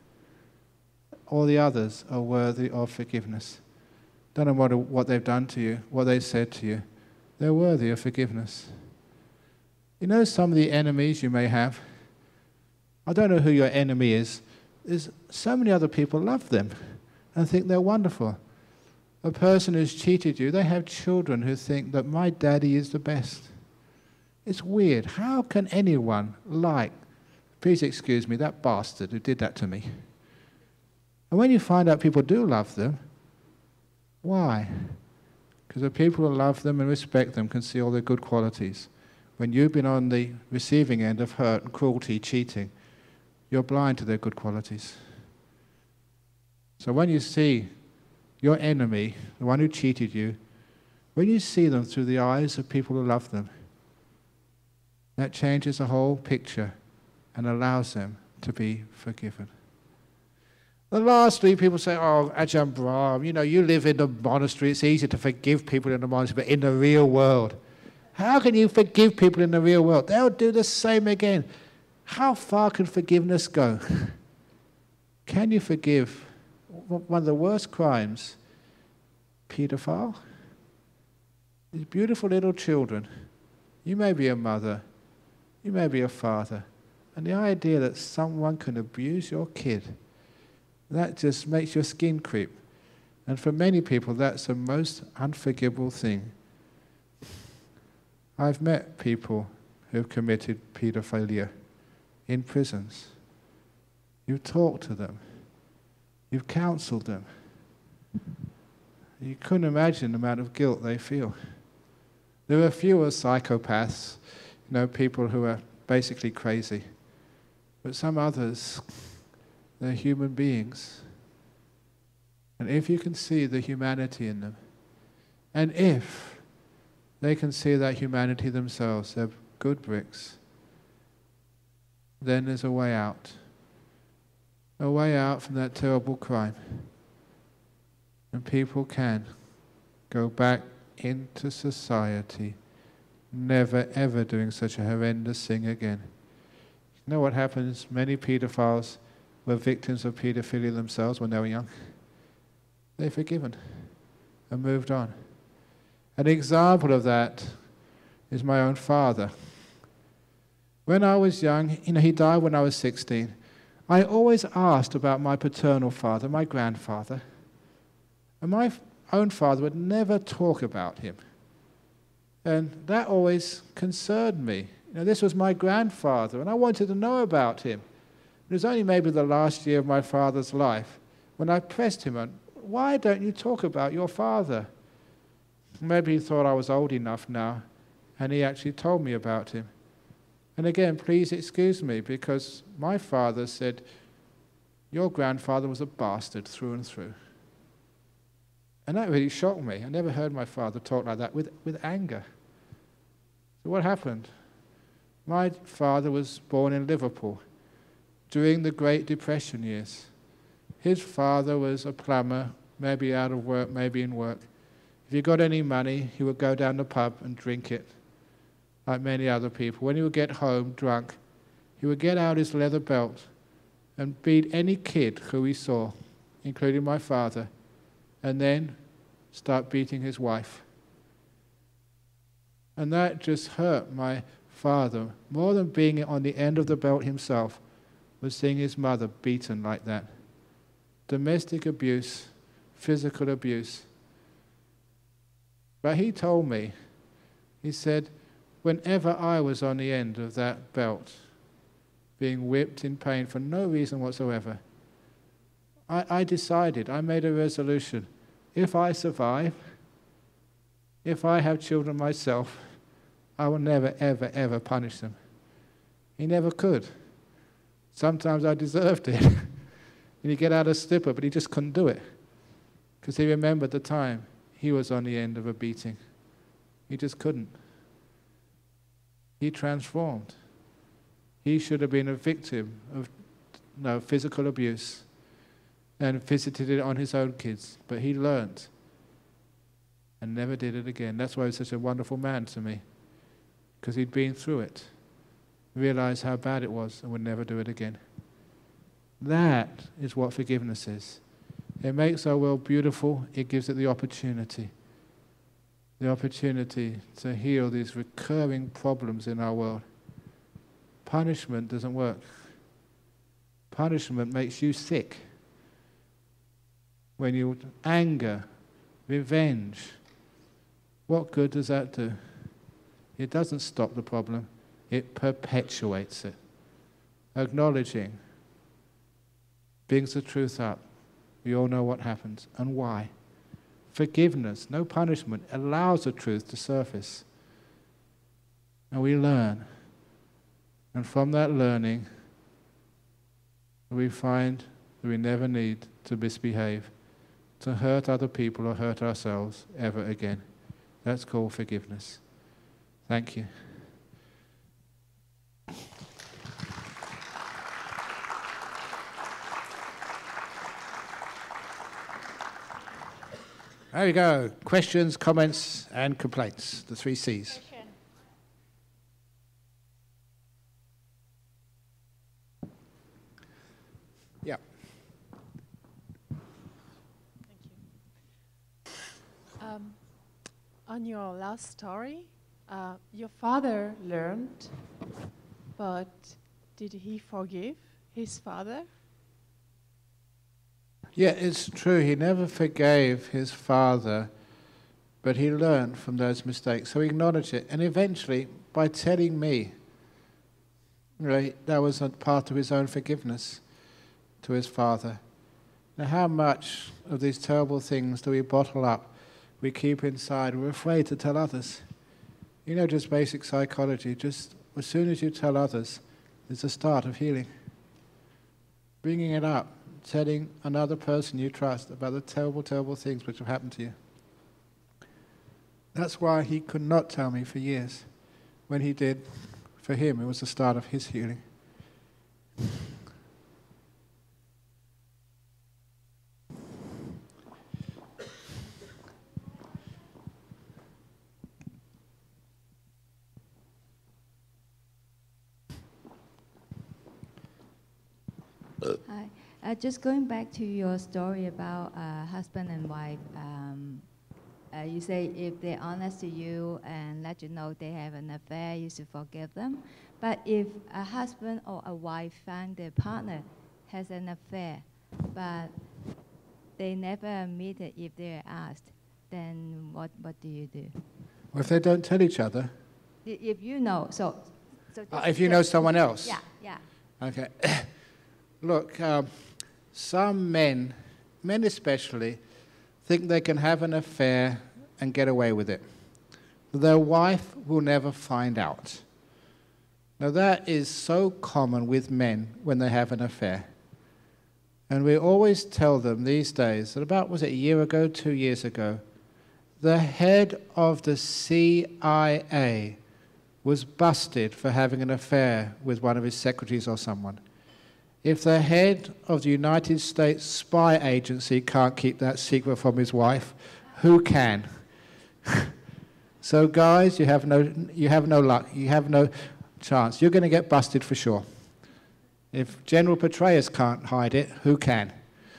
All the others are worthy of forgiveness. Don't know what they've done to you, what they've said to you. They're worthy of forgiveness. You know some of the enemies you may have? I don't know who your enemy is. There's so many other people love them and think they're wonderful. A person who's cheated you, they have children who think that my daddy is the best. It's weird. How can anyone like, please excuse me, that bastard who did that to me? And when you find out people do love them, why? Because the people who love them and respect them can see all their good qualities. When you've been on the receiving end of hurt and cruelty, cheating, you're blind to their good qualities. So when you see your enemy, the one who cheated you, when you see them through the eyes of people who love them, that changes the whole picture and allows them to be forgiven. And lastly, people say, oh, Ajahn Brahm, you live in the monastery, it's easy to forgive people in the monastery, but in the real world, how can you forgive people in the real world? They'll do the same again. How far can forgiveness go? Can you forgive one of the worst crimes? Paedophile? These beautiful little children. You may be a mother, you may be a father, and the idea that someone can abuse your kid, that just makes your skin creep. And for many people, that's the most unforgivable thing. I've met people who have committed paedophilia in prisons. You've talked to them. You've counseled them. You couldn't imagine the amount of guilt they feel. There are fewer psychopaths, people who are basically crazy. But some others, they're human beings. And if you can see the humanity in them, and if they can see that humanity themselves, they're good bricks, then there's a way out. A way out from that terrible crime. And people can go back into society, never ever doing such a horrendous thing again. You know what happens? Many paedophiles were victims of paedophilia themselves when they were young. They're forgiven and moved on. An example of that is my own father. When I was young, he died when I was 16. I always asked about my paternal father, my grandfather. And my own father would never talk about him. And that always concerned me. This was my grandfather, and I wanted to know about him. It was only maybe the last year of my father's life when I pressed him on, why don't you talk about your father? Maybe he thought I was old enough now, and he actually told me about him. And again, please excuse me, because my father said, your grandfather was a bastard through and through. And that really shocked me. I never heard my father talk like that with anger. So what happened? My father was born in Liverpool during the Great Depression years. His father was a plumber maybe out of work, maybe in work. If he got any money, he would go down the pub and drink it, like many other people. When he would get home drunk, he would get out his leather belt and beat any kid who he saw, including my father, and then start beating his wife. And that just hurt my father. More than being on the end of the belt himself, was seeing his mother beaten like that. Domestic abuse, physical abuse. But he told me, he said, whenever I was on the end of that belt, being whipped in pain for no reason whatsoever, I decided, I made a resolution, if I survive, if I have children myself, I will never, ever, ever punish them. He never could. Sometimes I deserved it. And he'd get out a slipper, but he just couldn't do it. Because he remembered the time he was on the end of a beating. He just couldn't. He transformed. He should have been a victim of physical abuse and visited it on his own kids. But he learned and never did it again. That's why he was such a wonderful man to me. Because he'd been through it, realized how bad it was, and would never do it again. That is what forgiveness is. It makes our world beautiful. It gives it the opportunity to heal these recurring problems in our world. Punishment doesn't work. Punishment makes you sick. When you anger, revenge, what good does that do? It doesn't stop the problem, it perpetuates it. Acknowledging brings the truth up. We all know what happens and why. Forgiveness, no punishment, allows the truth to surface. And we learn. And from that learning, we find that we never need to misbehave, to hurt other people or hurt ourselves ever again. That's called forgiveness. Thank you. There we go. Questions, comments, and complaints. The 3 C's. Yeah. Thank you. On your last story, your father learned, but did he forgive his father? Yeah, it's true. He never forgave his father, but he learned from those mistakes. So he acknowledged it. And eventually, by telling me, that was a part of his own forgiveness to his father. Now, how much of these terrible things do we bottle up, we keep inside, we're afraid to tell others? Just basic psychology, just as soon as you tell others, it's the start of healing. Bringing it up, telling another person you trust about the terrible, terrible things which have happened to you. That's why he could not tell me for years. When he did, for him, it was the start of his healing. Hi. Just going back to your story about husband and wife, you say if they're honest to you and let you know they have an affair, you should forgive them. But if a husband or a wife find their partner has an affair, but they never admit it if they're asked, then what do you do? Well, if they don't tell each other? If you know, so if you know someone else? Yeah. Okay. Look, some men especially, think they can have an affair and get away with it. Their wife will never find out. Now that is so common with men when they have an affair. And we always tell them these days, that about, was it a year ago, 2 years ago, the head of the CIA was busted for having an affair with one of his secretaries or someone. If the head of the United States spy agency can't keep that secret from his wife, who can? So guys, you have no luck. You have no chance. You're going to get busted for sure. If General Petraeus can't hide it, who can?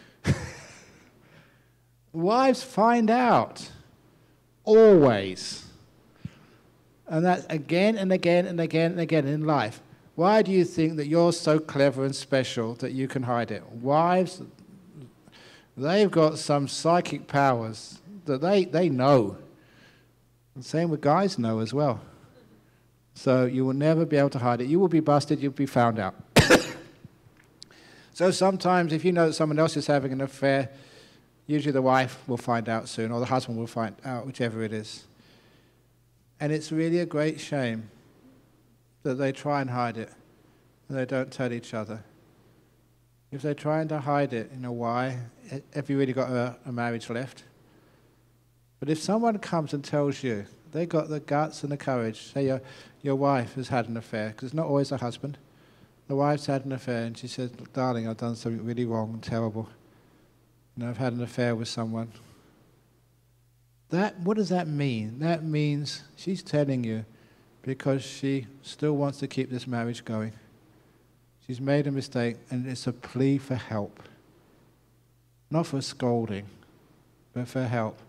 Wives find out. Always. And that's again and again and again and again in life. Why do you think that you're so clever and special that you can hide it? Wives, they've got some psychic powers that they know. And same with guys know as well. So you will never be able to hide it. You will be busted, you'll be found out. So sometimes if you know that someone else is having an affair, usually the wife will find out soon, or the husband will find out, whichever it is. And it's really a great shame that they try and hide it, and they don't tell each other. If they're trying to hide it, you know why? Have you really got a marriage left? But if someone comes and tells you, they got the guts and the courage, say your wife has had an affair, because it's not always the husband. The wife's had an affair, and she says, darling, I've done something really wrong and terrible. You know, I've had an affair with someone. What does that mean? That means she's telling you because she still wants to keep this marriage going. She's made a mistake, and it's a plea for help. Not for scolding, but for help.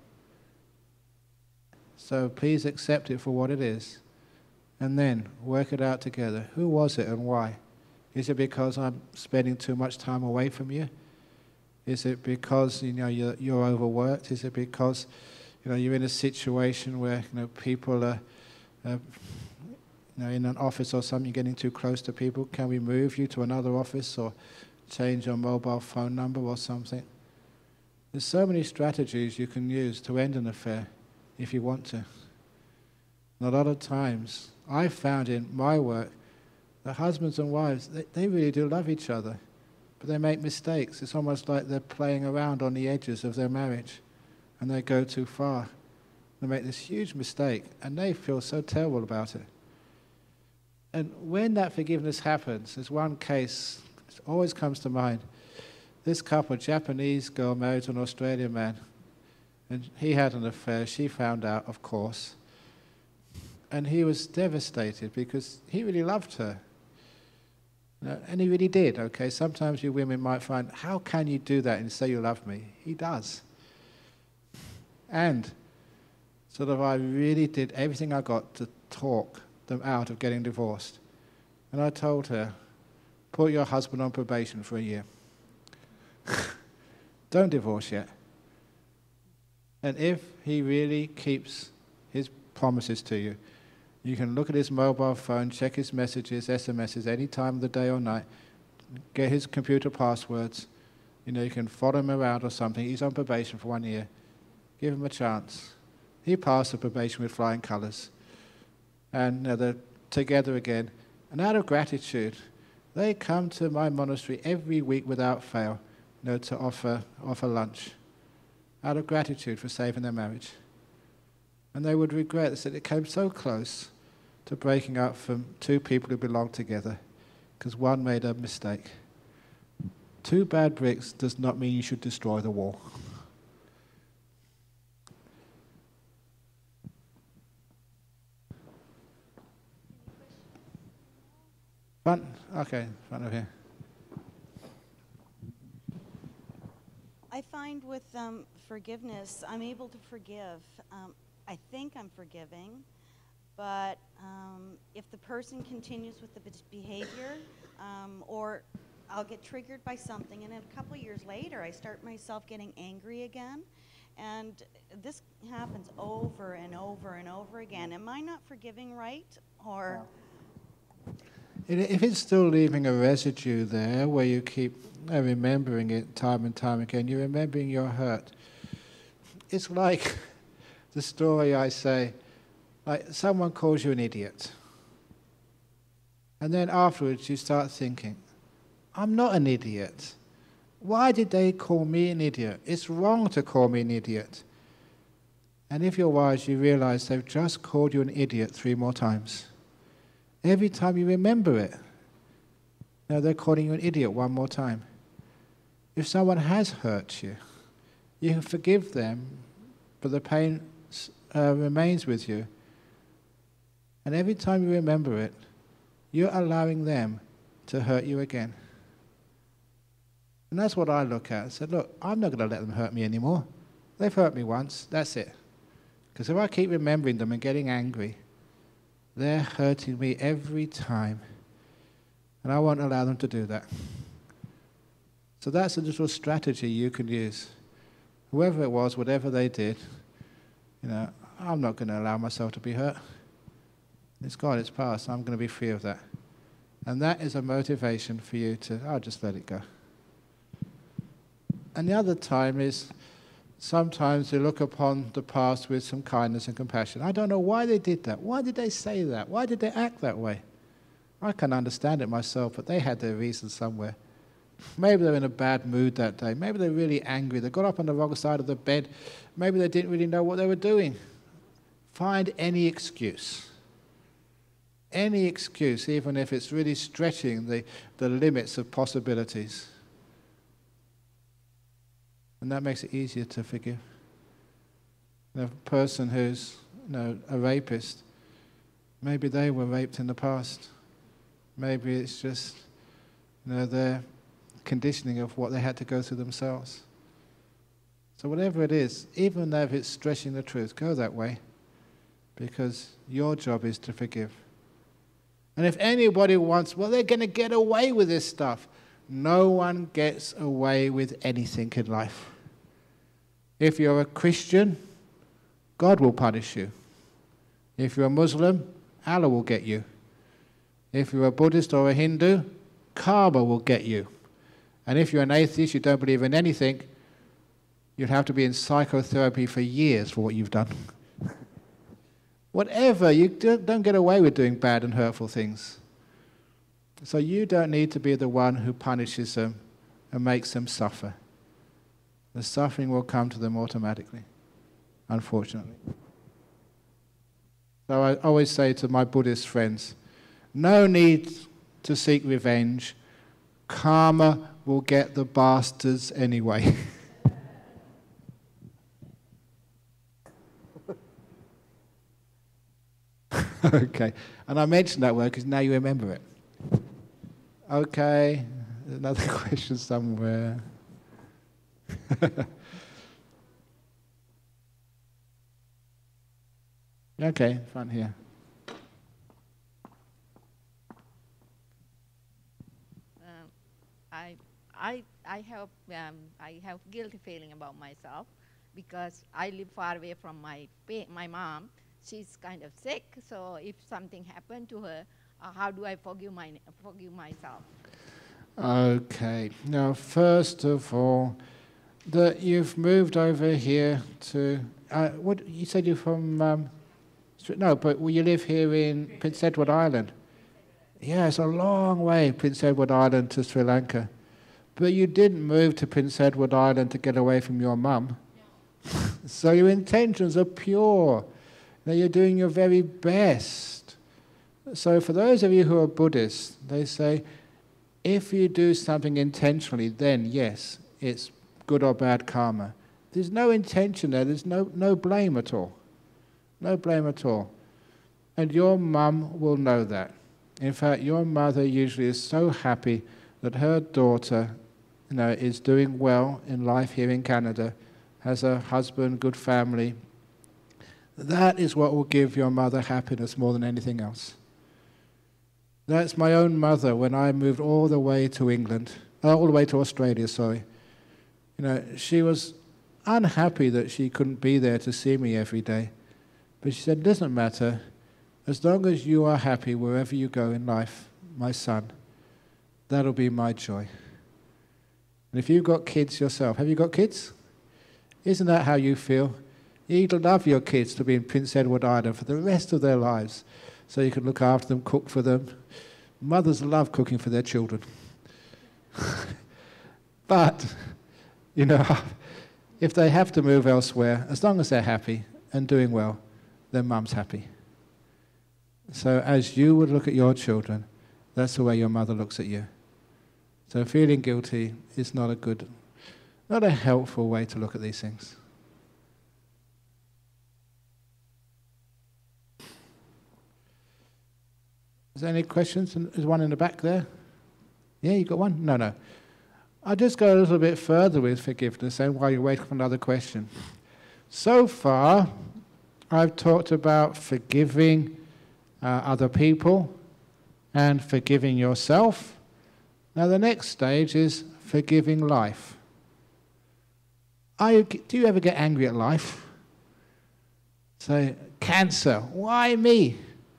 So please accept it for what it is, and then work it out together. Who was it and why? Is it because I'm spending too much time away from you? Is it because you're overworked? Is it because you're in a situation where people are in an office or something, you're getting too close to people? Can we move you to another office or change your mobile phone number or something? There's so many strategies you can use to end an affair if you want to. And a lot of times, I've found in my work that husbands and wives, they really do love each other, but they make mistakes. It's almost like they're playing around on the edges of their marriage, and they go too far. They make this huge mistake, and they feel so terrible about it. And when that forgiveness happens, there's one case that always comes to mind. This couple, a Japanese girl married to an Australian man, and he had an affair. She found out, of course, and he was devastated because he really loved her. And he really did, okay? Sometimes you women might find, how can you do that and say you love me? He does. And I really did everything I got to talk them out of getting divorced. And I told her, put your husband on probation for a year. Don't divorce yet. And if he really keeps his promises to you, you can look at his mobile phone, check his messages, SMSs, any time of the day or night, get his computer passwords. You can follow him around or something. He's on probation for 1 year. Give him a chance. He passed the probation with flying colours. And they're together again. And out of gratitude, they come to my monastery every week without fail, to offer lunch. Out of gratitude for saving their marriage. And they would regret that it came so close to breaking up from two people who belonged together because one made a mistake. 2 bad bricks does not mean you should destroy the wall. Front? Okay, front over here. I find with forgiveness, I'm able to forgive. I think I'm forgiving, but if the person continues with the behavior, or I'll get triggered by something, and a couple of years later, I start myself getting angry again, and this happens over and over and over again. Am I not forgiving right, or? If it's still leaving a residue there where you keep remembering it time and time again, you're remembering your hurt. It's like the story I say, like someone calls you an idiot. And then afterwards you start thinking, I'm not an idiot. Why did they call me an idiot? It's wrong to call me an idiot. And if you're wise, you realize they've just called you an idiot 3 more times. Every time you remember it. No, they're calling you an idiot one more time. If someone has hurt you, you can forgive them, but the pain remains with you. And every time you remember it, you're allowing them to hurt you again. And that's what I look at. I said, look, I'm not going to let them hurt me anymore. They've hurt me once, that's it. Because if I keep remembering them and getting angry, they're hurting me every time. And I won't allow them to do that. So that's a little strategy you can use. Whoever it was, whatever they did, I'm not going to allow myself to be hurt. It's gone, it's past, I'm going to be free of that. And that is a motivation for you to, I'll just let it go. And the other time is, sometimes you look upon the past with some kindness and compassion. I don't know why they did that. Why did they say that? Why did they act that way? I can understand it myself, but they had their reasons somewhere. Maybe they were in a bad mood that day. Maybe they're really angry. They got up on the wrong side of the bed. Maybe they didn't really know what they were doing. Find any excuse. Any excuse, even if it's really stretching the limits of possibilities. And that makes it easier to forgive. A person who's a rapist, maybe they were raped in the past. Maybe it's just their conditioning of what they had to go through themselves. So whatever it is, even though if it's stretching the truth, go that way, because your job is to forgive. And if anybody wants, well, they're going to get away with this stuff. No one gets away with anything in life. If you're a Christian, God will punish you. If you're a Muslim, Allah will get you. If you're a Buddhist or a Hindu, karma will get you. And if you're an atheist, you don't believe in anything, you'd have to be in psychotherapy for years for what you've done. Whatever, you don't get away with doing bad and hurtful things. So you don't need to be the one who punishes them and makes them suffer. The suffering will come to them automatically, unfortunately. So I always say to my Buddhist friends, no need to seek revenge. Karma will get the bastards anyway. Okay, and I mentioned that word because now you remember it. Okay, another question somewhere. Okay, front here. I have guilty feeling about myself because I live far away from my mom. She's kind of sick, so if something happened to her, how do I forgive myself? Okay. Now, first of all, that you've moved over here to what you said you're from? No, but you live here in Prince Edward Island. Yeah, it's a long way, Prince Edward Island to Sri Lanka. But you didn't move to Prince Edward Island to get away from your mum. So your intentions are pure. Now you're doing your very best. So for those of you who are Buddhists, they say, if you do something intentionally, then yes, it's good or bad karma. There's no intention there, there's no blame at all. No blame at all. And your mum will know that. In fact, your mother usually is so happy that her daughter is doing well in life here in Canada, has a husband, good family. That is what will give your mother happiness more than anything else. That's my own mother when I moved all the way to England, all the way to Australia, sorry. She was unhappy that she couldn't be there to see me every day. But she said, it doesn't matter. As long as you are happy wherever you go in life, my son, that'll be my joy. And if you've got kids yourself, have you got kids? Isn't that how you feel? You'd love your kids to be in Prince Edward Island for the rest of their lives, so you can look after them, cook for them. Mothers love cooking for their children. But, if they have to move elsewhere, as long as they're happy and doing well, then mum's happy. So as you would look at your children, that's the way your mother looks at you. So feeling guilty is not a helpful way to look at these things. Is there any questions? There's one in the back there. Yeah, you got one? No. I'll just go a little bit further with forgiveness and while you wait for another question. So far, I've talked about forgiving other people and forgiving yourself. Now the next stage is forgiving life. Do you ever get angry at life? Say, cancer, why me?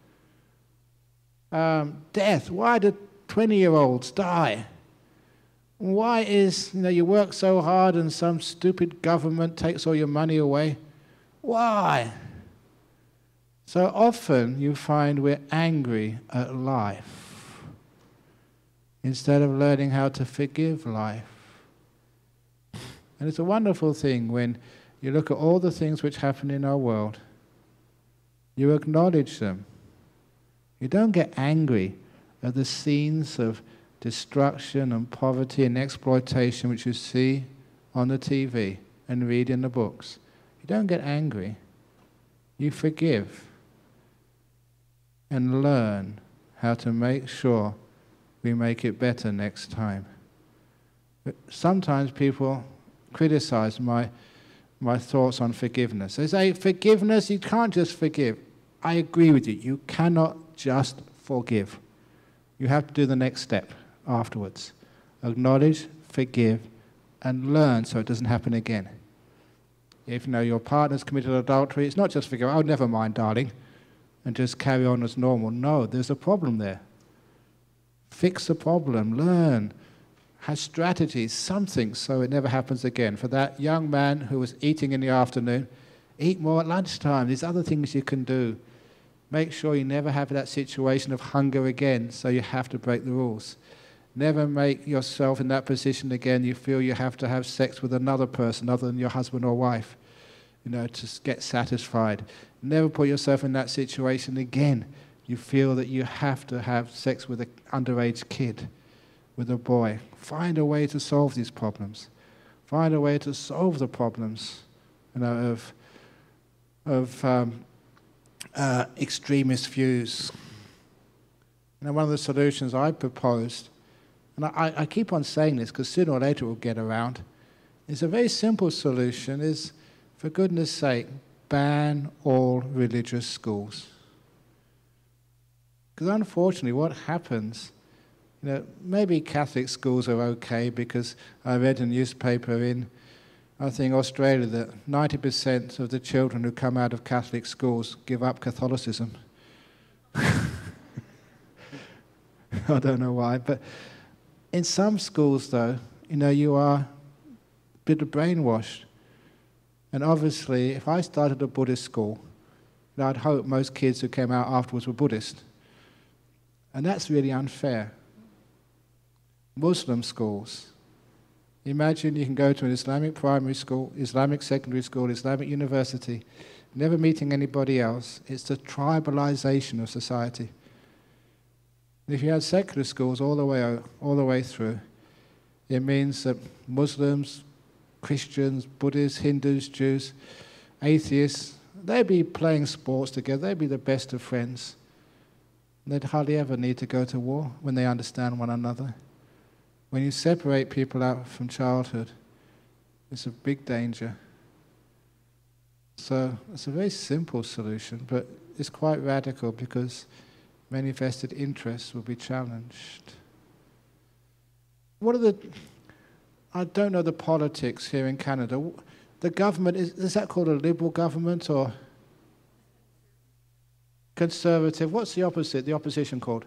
Death, why do 20-year-olds die? Why is, you work so hard and some stupid government takes all your money away? Why? So often you find we're angry at life instead of learning how to forgive life. And it's a wonderful thing when you look at all the things which happen in our world, you acknowledge them. You don't get angry at the scenes of destruction and poverty and exploitation which you see on the TV and read in the books. You don't get angry. You forgive and learn how to make sure we make it better next time. But sometimes people criticize my thoughts on forgiveness. They say, forgiveness, you can't just forgive. I agree with you. You cannot just forgive. You have to do the next step afterwards. Acknowledge, forgive, and learn so it doesn't happen again. If your partner's committed adultery, it's not just forgive, oh, never mind, darling, and just carry on as normal. No, there's a problem there. Fix the problem, learn, have strategies, something so it never happens again. For that young man who was eating in the afternoon, eat more at lunchtime. There's other things you can do. Make sure you never have that situation of hunger again, so you have to break the rules. Never make yourself in that position again. You feel you have to have sex with another person other than your husband or wife, to get satisfied. Never put yourself in that situation again. You feel that you have to have sex with an underage kid, with a boy. Find a way to solve these problems. Find a way to solve the problems, of extremist views. One of the solutions I proposed, and I keep on saying this because sooner or later it will get around, is a very simple solution is, for goodness sake, ban all religious schools. Because unfortunately what happens, maybe Catholic schools are okay, because I read a newspaper in, I think, Australia, that 90% of the children who come out of Catholic schools give up Catholicism. I don't know why, but in some schools, though, you are a bit brainwashed. And obviously, if I started a Buddhist school, I'd hope most kids who came out afterwards were Buddhist. And that's really unfair. Muslim schools. Imagine you can go to an Islamic primary school, Islamic secondary school, Islamic university, never meeting anybody else. It's the tribalization of society. If you had secular schools all the way through, it means that Muslims, Christians, Buddhists, Hindus, Jews, atheists, they'd be playing sports together, they'd be the best of friends. They'd hardly ever need to go to war when they understand one another. When you separate people out from childhood, it's a big danger. So it's a very simple solution, but it's quite radical because many vested interests will be challenged. I don't know the politics here in Canada. The government, is that called a liberal government or conservative? What's the opposite, the opposition called?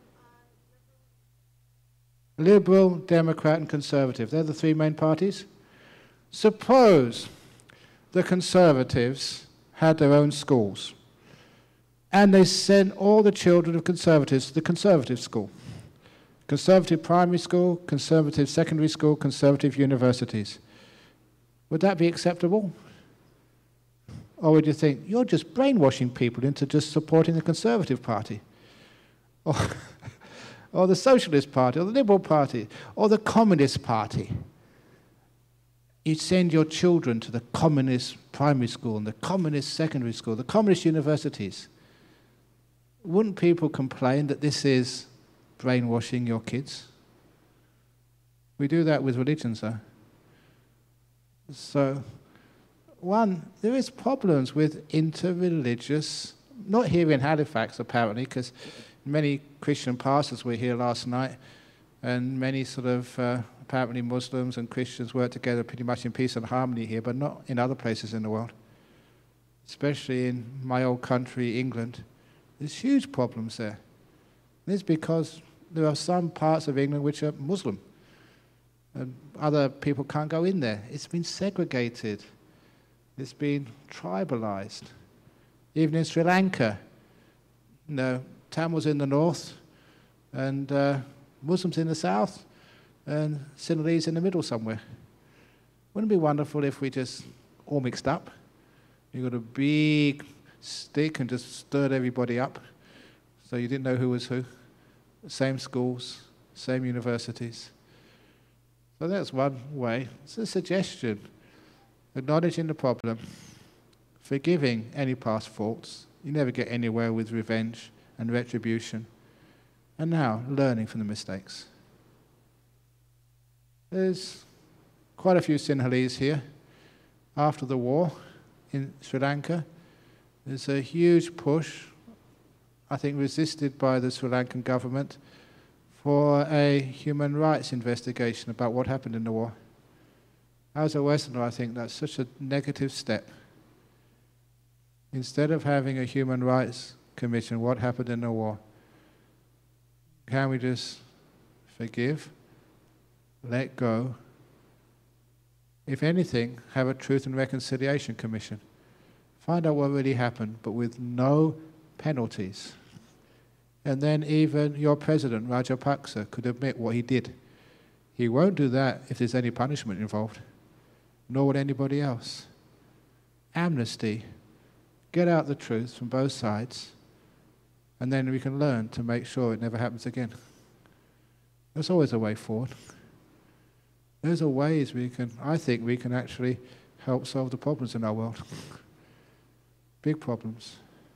Liberal, Democrat, and Conservative. They're the three main parties. Suppose the Conservatives had their own schools and they sent all the children of Conservatives to the Conservative school. Conservative primary school, Conservative secondary school, Conservative universities. Would that be acceptable? Or would you think, you're just brainwashing people into just supporting the Conservative Party? or the Socialist Party, or the Liberal Party, or the Communist Party. You send your children to the communist primary school and the communist secondary school, the communist universities. Wouldn't people complain that this is brainwashing your kids? We do that with religions, though. So, one, there is problems with interreligious, not here in Halifax apparently, because many Christian pastors were here last night, and many sort of apparently Muslims and Christians work together pretty much in peace and harmony here, but not in other places in the world. Especially in my old country, England. There's huge problems there. This is because there are some parts of England which are Muslim, and other people can't go in there. It's been segregated. It's been tribalized. Even in Sri Lanka, Tamils in the north, and Muslims in the south, and Sinhalese in the middle somewhere. Wouldn't it be wonderful if we just all mixed up? You got a big stick and just stirred everybody up, so you didn't know who was who. Same schools, same universities. So that's one way. It's a suggestion. Acknowledging the problem, forgiving any past faults. You never get anywhere with revenge and retribution. And now, learning from the mistakes. There's quite a few Sinhalese here. After the war in Sri Lanka, there's a huge push, I think resisted by the Sri Lankan government, for a human rights investigation about what happened in the war. As a Westerner, I think that's such a negative step. Instead of having a human rights commission, what happened in the war, can we just forgive, let go, if anything, have a truth and reconciliation commission. Find out what really happened, but with no penalties. And then even your president, Rajapaksa, could admit what he did. He won't do that if there's any punishment involved, nor would anybody else. Amnesty. Get out the truth from both sides, and then we can learn to make sure it never happens again. There's always a way forward. There's a ways I think we can actually help solve the problems in our world. Big problems.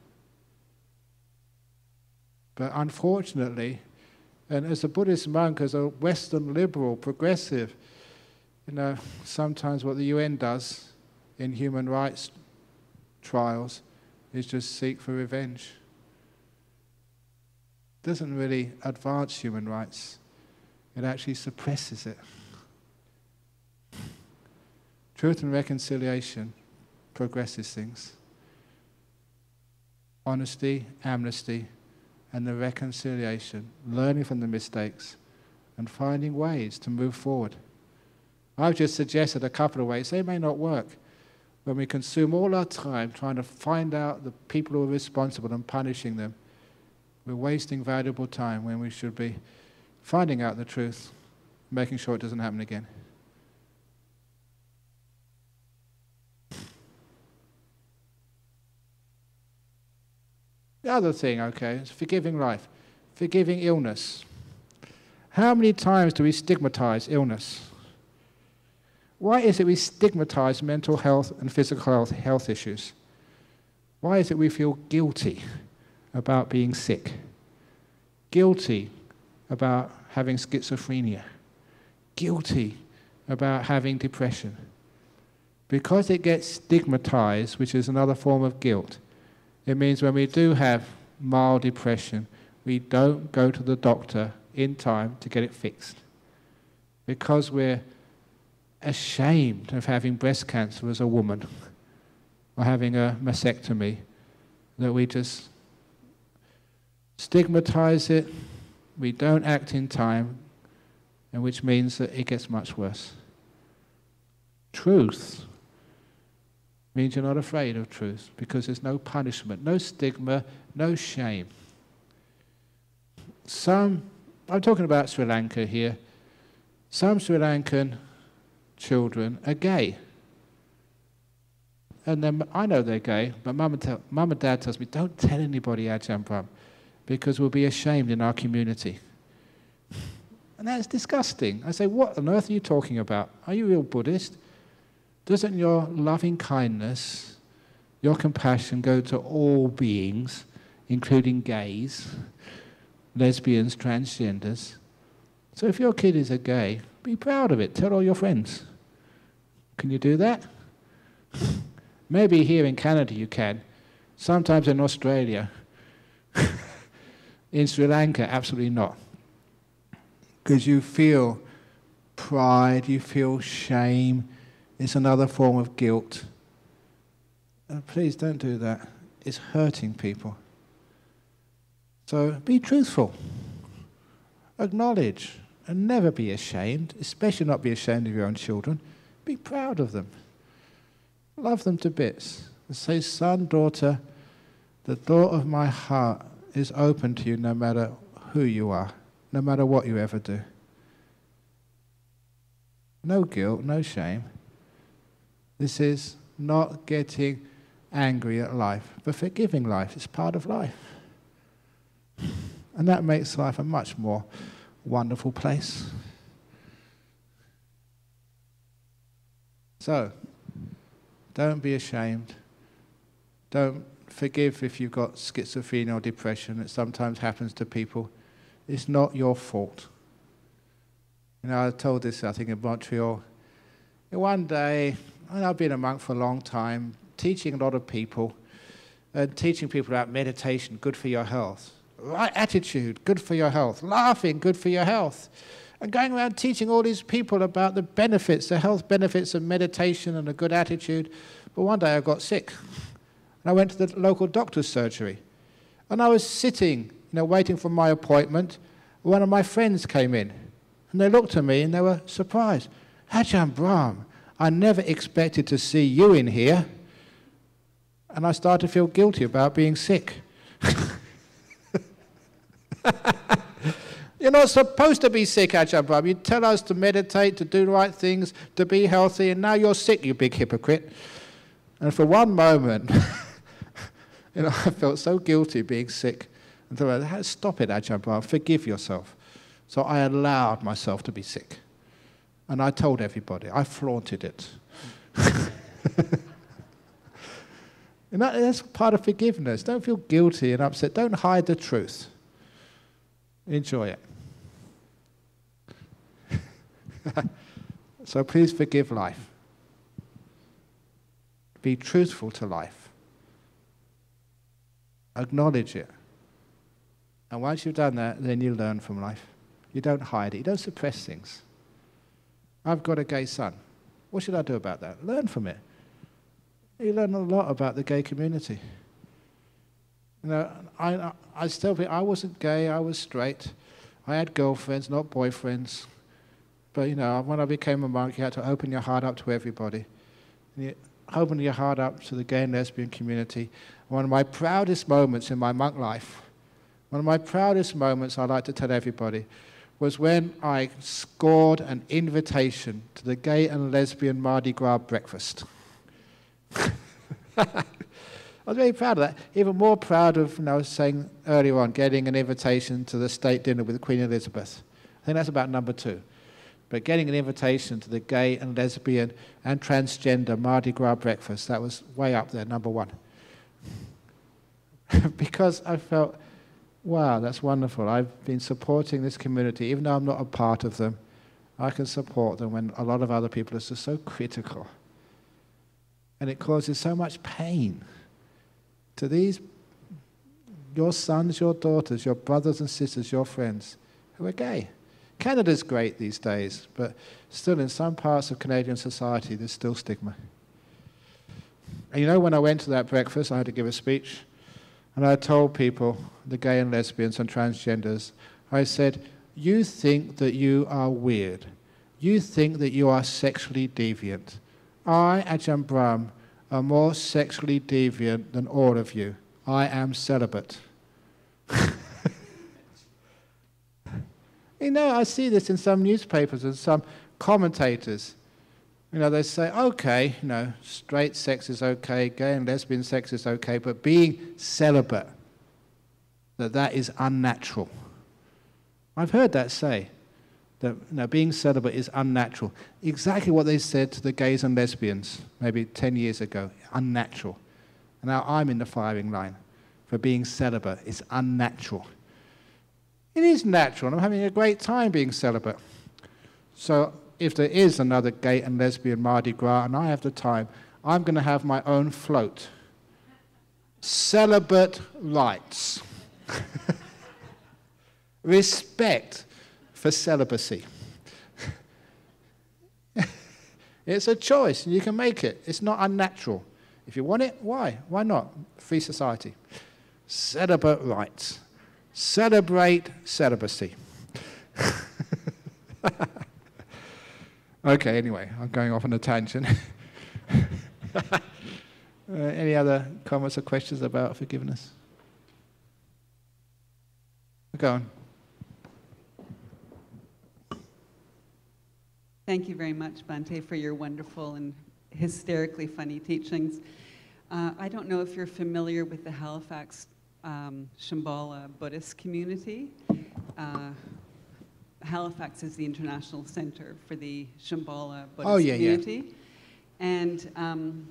But unfortunately, and as a Buddhist monk, as a Western liberal, progressive, sometimes what the UN does in human rights trials is just seek for revenge. It doesn't really advance human rights. It actually suppresses it. Truth and reconciliation progresses things. Honesty, amnesty, and the reconciliation, learning from the mistakes, and finding ways to move forward. I've just suggested a couple of ways. They may not work. When we consume all our time trying to find out the people who are responsible and punishing them, we're wasting valuable time when we should be finding out the truth, making sure it doesn't happen again. The other thing, is forgiving life, forgiving illness. How many times do we stigmatize illness? Why is it we stigmatize mental health and physical health issues? Why is it we feel guilty about being sick? Guilty about having schizophrenia? Guilty about having depression? Because it gets stigmatized, which is another form of guilt, it means when we do have mild depression, we don't go to the doctor in time to get it fixed. Because we're ashamed of having breast cancer as a woman, or having a mastectomy, that we just stigmatize it, we don't act in time, and which means that it gets much worse. Truth means you're not afraid of truth, because there's no punishment, no stigma, no shame. I'm talking about Sri Lanka here. Some Sri Lankan children are gay. And then I know they're gay, but mum and dad tells me, don't tell anybody Ajahn Brahm, because we'll be ashamed in our community. And that's disgusting. I say, what on earth are you talking about? Are you a real Buddhist? Doesn't your loving kindness, your compassion go to all beings, including gays, lesbians, transgenders? So if your kid is a gay, be proud of it. Tell all your friends. Can you do that? Maybe here in Canada you can. Sometimes in Australia. In Sri Lanka, absolutely not. Because you feel pride, you feel shame. It's another form of guilt. Please don't do that. It's hurting people. So be truthful. Acknowledge. And never be ashamed, especially not be ashamed of your own children. Be proud of them. Love them to bits. And say, son, daughter, the door of my heart is open to you no matter who you are, no matter what you ever do. No guilt, no shame. This is not getting angry at life, but forgiving life. It's part of life. And that makes life a much more wonderful place. So, don't be ashamed. Don't forgive if you've got schizophrenia or depression. It sometimes happens to people. It's not your fault. You know, I told this, I think, in Montreal. One day, and I've been a monk for a long time, teaching a lot of people, and teaching people about meditation, good for your health. Right attitude, good for your health. Laughing, good for your health. And going around teaching all these people about the benefits, the health benefits of meditation and a good attitude. But one day I got sick. And I went to the local doctor's surgery. And I was sitting, waiting for my appointment. One of my friends came in. And they looked at me and they were surprised. Ajahn Brahm, I never expected to see you in here. And I started to feel guilty about being sick. You're not supposed to be sick, Ajahn Brahm. You tell us to meditate, to do the right things, to be healthy, and now you're sick, you big hypocrite. And for one moment, I felt so guilty being sick. And thought, stop it, Ajahn Brahm, forgive yourself. So I allowed myself to be sick. And I told everybody, I flaunted it. And that's part of forgiveness. Don't feel guilty and upset. Don't hide the truth. Enjoy it. So please forgive life. Be truthful to life. Acknowledge it. And once you've done that, then you learn from life. You don't hide it. You don't suppress things. I've got a gay son. What should I do about that? Learn from it. You learn a lot about the gay community. I wasn't gay, I was straight. I had girlfriends, not boyfriends. But, when I became a monk, you had to open your heart up to everybody. And you open your heart up to the gay and lesbian community. One of my proudest moments in my monk life, one of my proudest moments I like to tell everybody, was when I scored an invitation to the gay and lesbian Mardi Gras breakfast. I was very proud of that. Even more proud of, I was saying earlier on, getting an invitation to the state dinner with Queen Elizabeth. I think that's about number 2. But getting an invitation to the gay and lesbian and transgender Mardi Gras breakfast, that was way up there, number 1. Because I felt, wow, that's wonderful. I've been supporting this community, even though I'm not a part of them. I can support them when a lot of other people are just so critical. And it causes so much pain to these, your sons, your daughters, your brothers and sisters, your friends, who are gay. Canada's great these days, but still in some parts of Canadian society, there's still stigma. And when I went to that breakfast, I had to give a speech, and I told people, the gay and lesbians and transgenders, I said, you think that you are weird. You think that you are sexually deviant. I, Ajahn Brahm, am more sexually deviant than all of you. I am celibate. I see this in some newspapers and some commentators. They say, okay, straight sex is okay, gay and lesbian sex is okay, but being celibate, that is unnatural. I've heard that that being celibate is unnatural. Exactly what they said to the gays and lesbians maybe 10 years ago, unnatural. And now I'm in the firing line for being celibate. It's unnatural. It is natural, and I'm having a great time being celibate. So if there is another gay and lesbian Mardi Gras and I have the time, I'm going to have my own float. Celibate rights. Respect for celibacy. It's a choice, and you can make it. It's not unnatural. If you want it, why? Why not? Free society. Celibate rights. Celebrate celibacy. Okay, anyway, I'm going off on a tangent. Any other comments or questions about forgiveness? Go on. Thank you very much, Bhante, for your wonderful and hysterically funny teachings. I don't know if you're familiar with the Halifax Shambhala Buddhist community. Halifax is the international center for the Shambhala Buddhist community. Yeah. And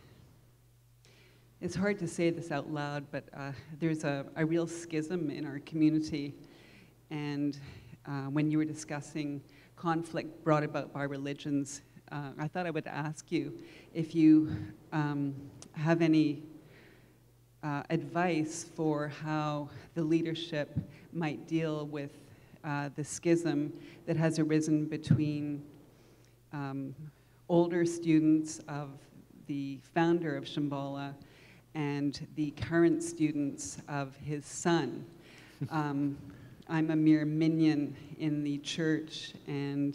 it's hard to say this out loud, but there's a real schism in our community. And when you were discussing conflict brought about by religions, I thought I would ask you if you have any advice for how the leadership might deal with the schism that has arisen between older students of the founder of Shambhala and the current students of his son. I'm a mere minion in the church, and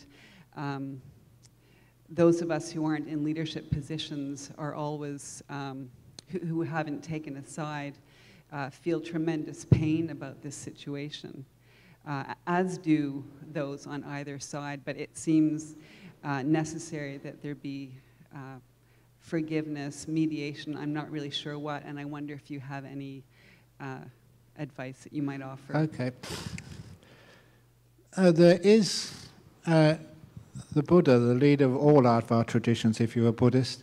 those of us who aren't in leadership positions are always, who haven't taken a side, feel tremendous pain about this situation, as do those on either side. But it seems necessary that there be forgiveness, mediation, I'm not really sure what, and I wonder if you have any advice that you might offer. Okay. There is the Buddha, the leader of all Advaita traditions, if you're a Buddhist.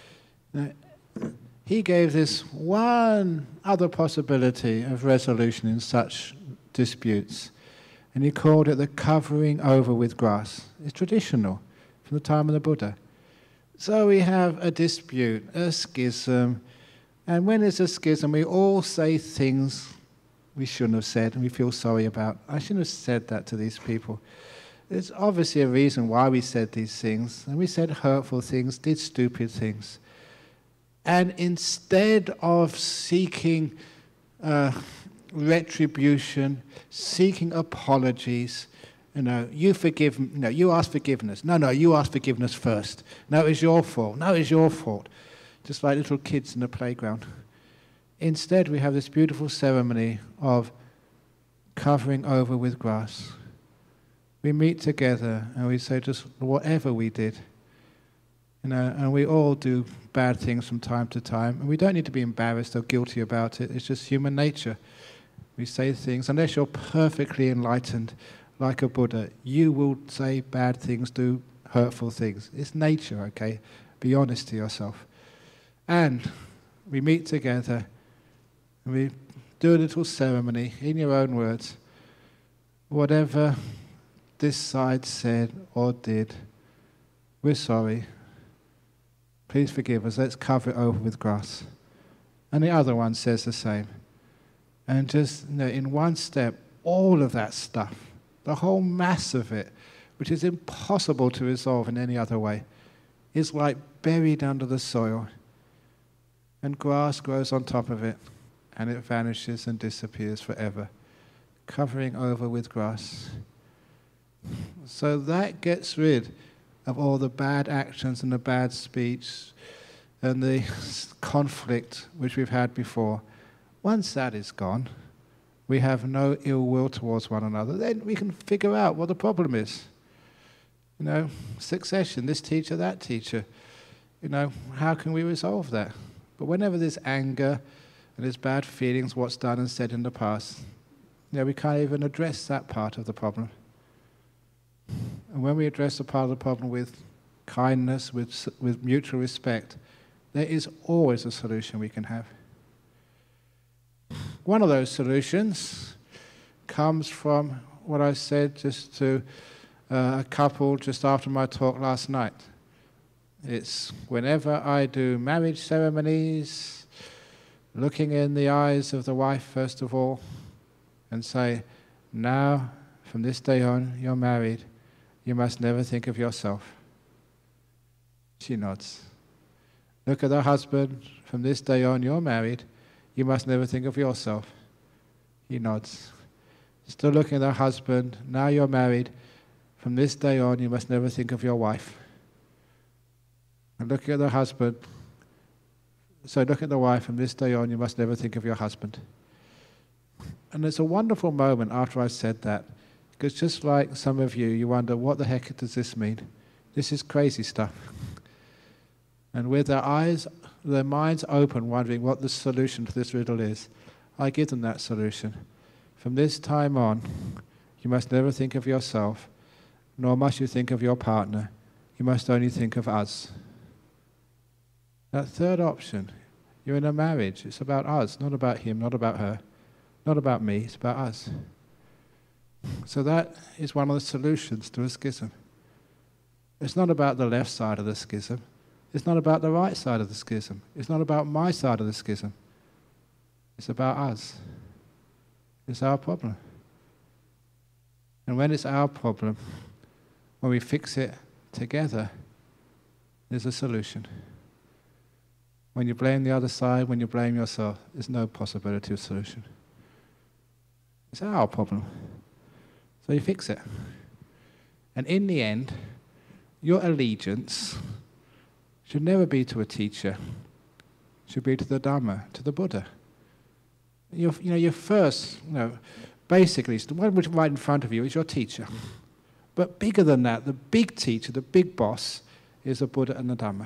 He gave this one other possibility of resolution in such disputes, and he called it the covering over with grass. It's traditional from the time of the Buddha. So we have a dispute, a schism, and when there's a schism, we all say things we shouldn't have said and we feel sorry about. I shouldn't have said that to these people. There's obviously a reason why we said these things, and we said hurtful things, did stupid things. And instead of seeking retribution, seeking apologies, you ask forgiveness. No, you ask forgiveness first. No, it's your fault. No, it's your fault. Just like little kids in the playground. Instead, we have this beautiful ceremony of covering over with grass. We meet together and we say just whatever we did, and we all do bad things from time to time, and we don't need to be embarrassed or guilty about it. It's just human nature. We say things, unless you're perfectly enlightened, like a Buddha, you will say bad things, do hurtful things. It's nature, okay? Be honest to yourself. And we meet together, and we do a little ceremony, in your own words. Whatever this side said or did, we're sorry. Please forgive us. Let's cover it over with grass. And the other one says the same. And just, in one step, all of that stuff, the whole mass of it, which is impossible to resolve in any other way, is like buried under the soil. And grass grows on top of it, and it vanishes and disappears forever, covering over with grass. So that gets rid of all the bad actions and the bad speech and the conflict which we've had before. Once that is gone, we have no ill will towards one another. Then we can figure out what the problem is. Succession, this teacher, that teacher. How can we resolve that? But whenever there's anger and there's bad feelings, what's done and said in the past, we can't even address that part of the problem. And when we address a part of the problem with kindness, with mutual respect, there is always a solution we can have. One of those solutions comes from what I said just to a couple just after my talk last night. It's whenever I do marriage ceremonies, looking in the eyes of the wife first of all and say, now, from this day on, you're married. You must never think of yourself. She nods. Look at the husband. From this day on, you're married. You must never think of yourself. He nods. Still looking at the husband. Now you're married. From this day on, you must never think of your wife. And looking at the husband. So look at the wife. From this day on, you must never think of your husband. And it's a wonderful moment after I said that. Because just like some of you, you wonder, what the heck does this mean? This is crazy stuff. And with their minds open, wondering what the solution to this riddle is, I give them that solution. From this time on, you must never think of yourself, nor must you think of your partner. You must only think of us. That third option, you're in a marriage. It's about us, not about him, not about her, not about me. It's about us. So that is one of the solutions to a schism. It's not about the left side of the schism. It's not about the right side of the schism. It's not about my side of the schism. It's about us. It's our problem. And when it's our problem, when we fix it together, there's a solution. When you blame the other side, when you blame yourself, there's no possibility of solution. It's our problem. So you fix it. And in the end, your allegiance should never be to a teacher. It should be to the Dhamma, to the Buddha. Your first, basically, the one which is right in front of you is your teacher. But bigger than that, the big teacher, the big boss, is the Buddha and the Dhamma.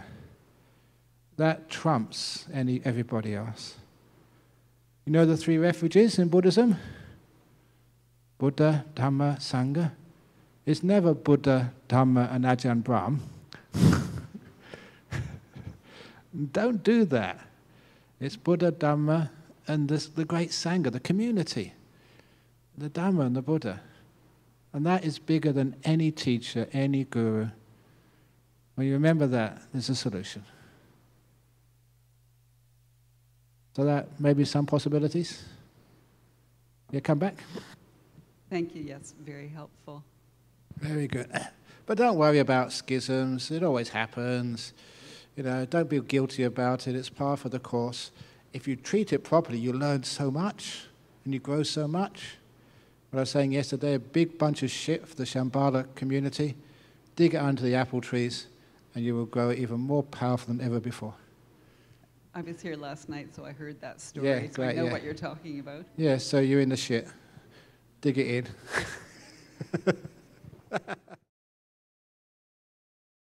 That trumps everybody else. You know the three refuges in Buddhism? Buddha, Dhamma, Sangha. It's never Buddha, Dhamma, and Ajahn Brahm. Don't do that. It's Buddha, Dhamma, and the great Sangha, the community. The Dhamma and the Buddha. And that is bigger than any teacher, any guru. When you remember that, there's a solution. So that may be some possibilities. Yeah, come back. Thank you. Yes, very helpful. Very good. But don't worry about schisms. It always happens. Don't be guilty about it. It's part of the course. If you treat it properly, you learn so much and you grow so much. What I was saying yesterday, a big bunch of shit for the Shambhala community, dig it under the apple trees and you will grow even more powerful than ever before. I was here last night, so I heard that story, Yeah, so great, I know yeah. what you're talking about. Yeah, so you're in the shit. Dig it in.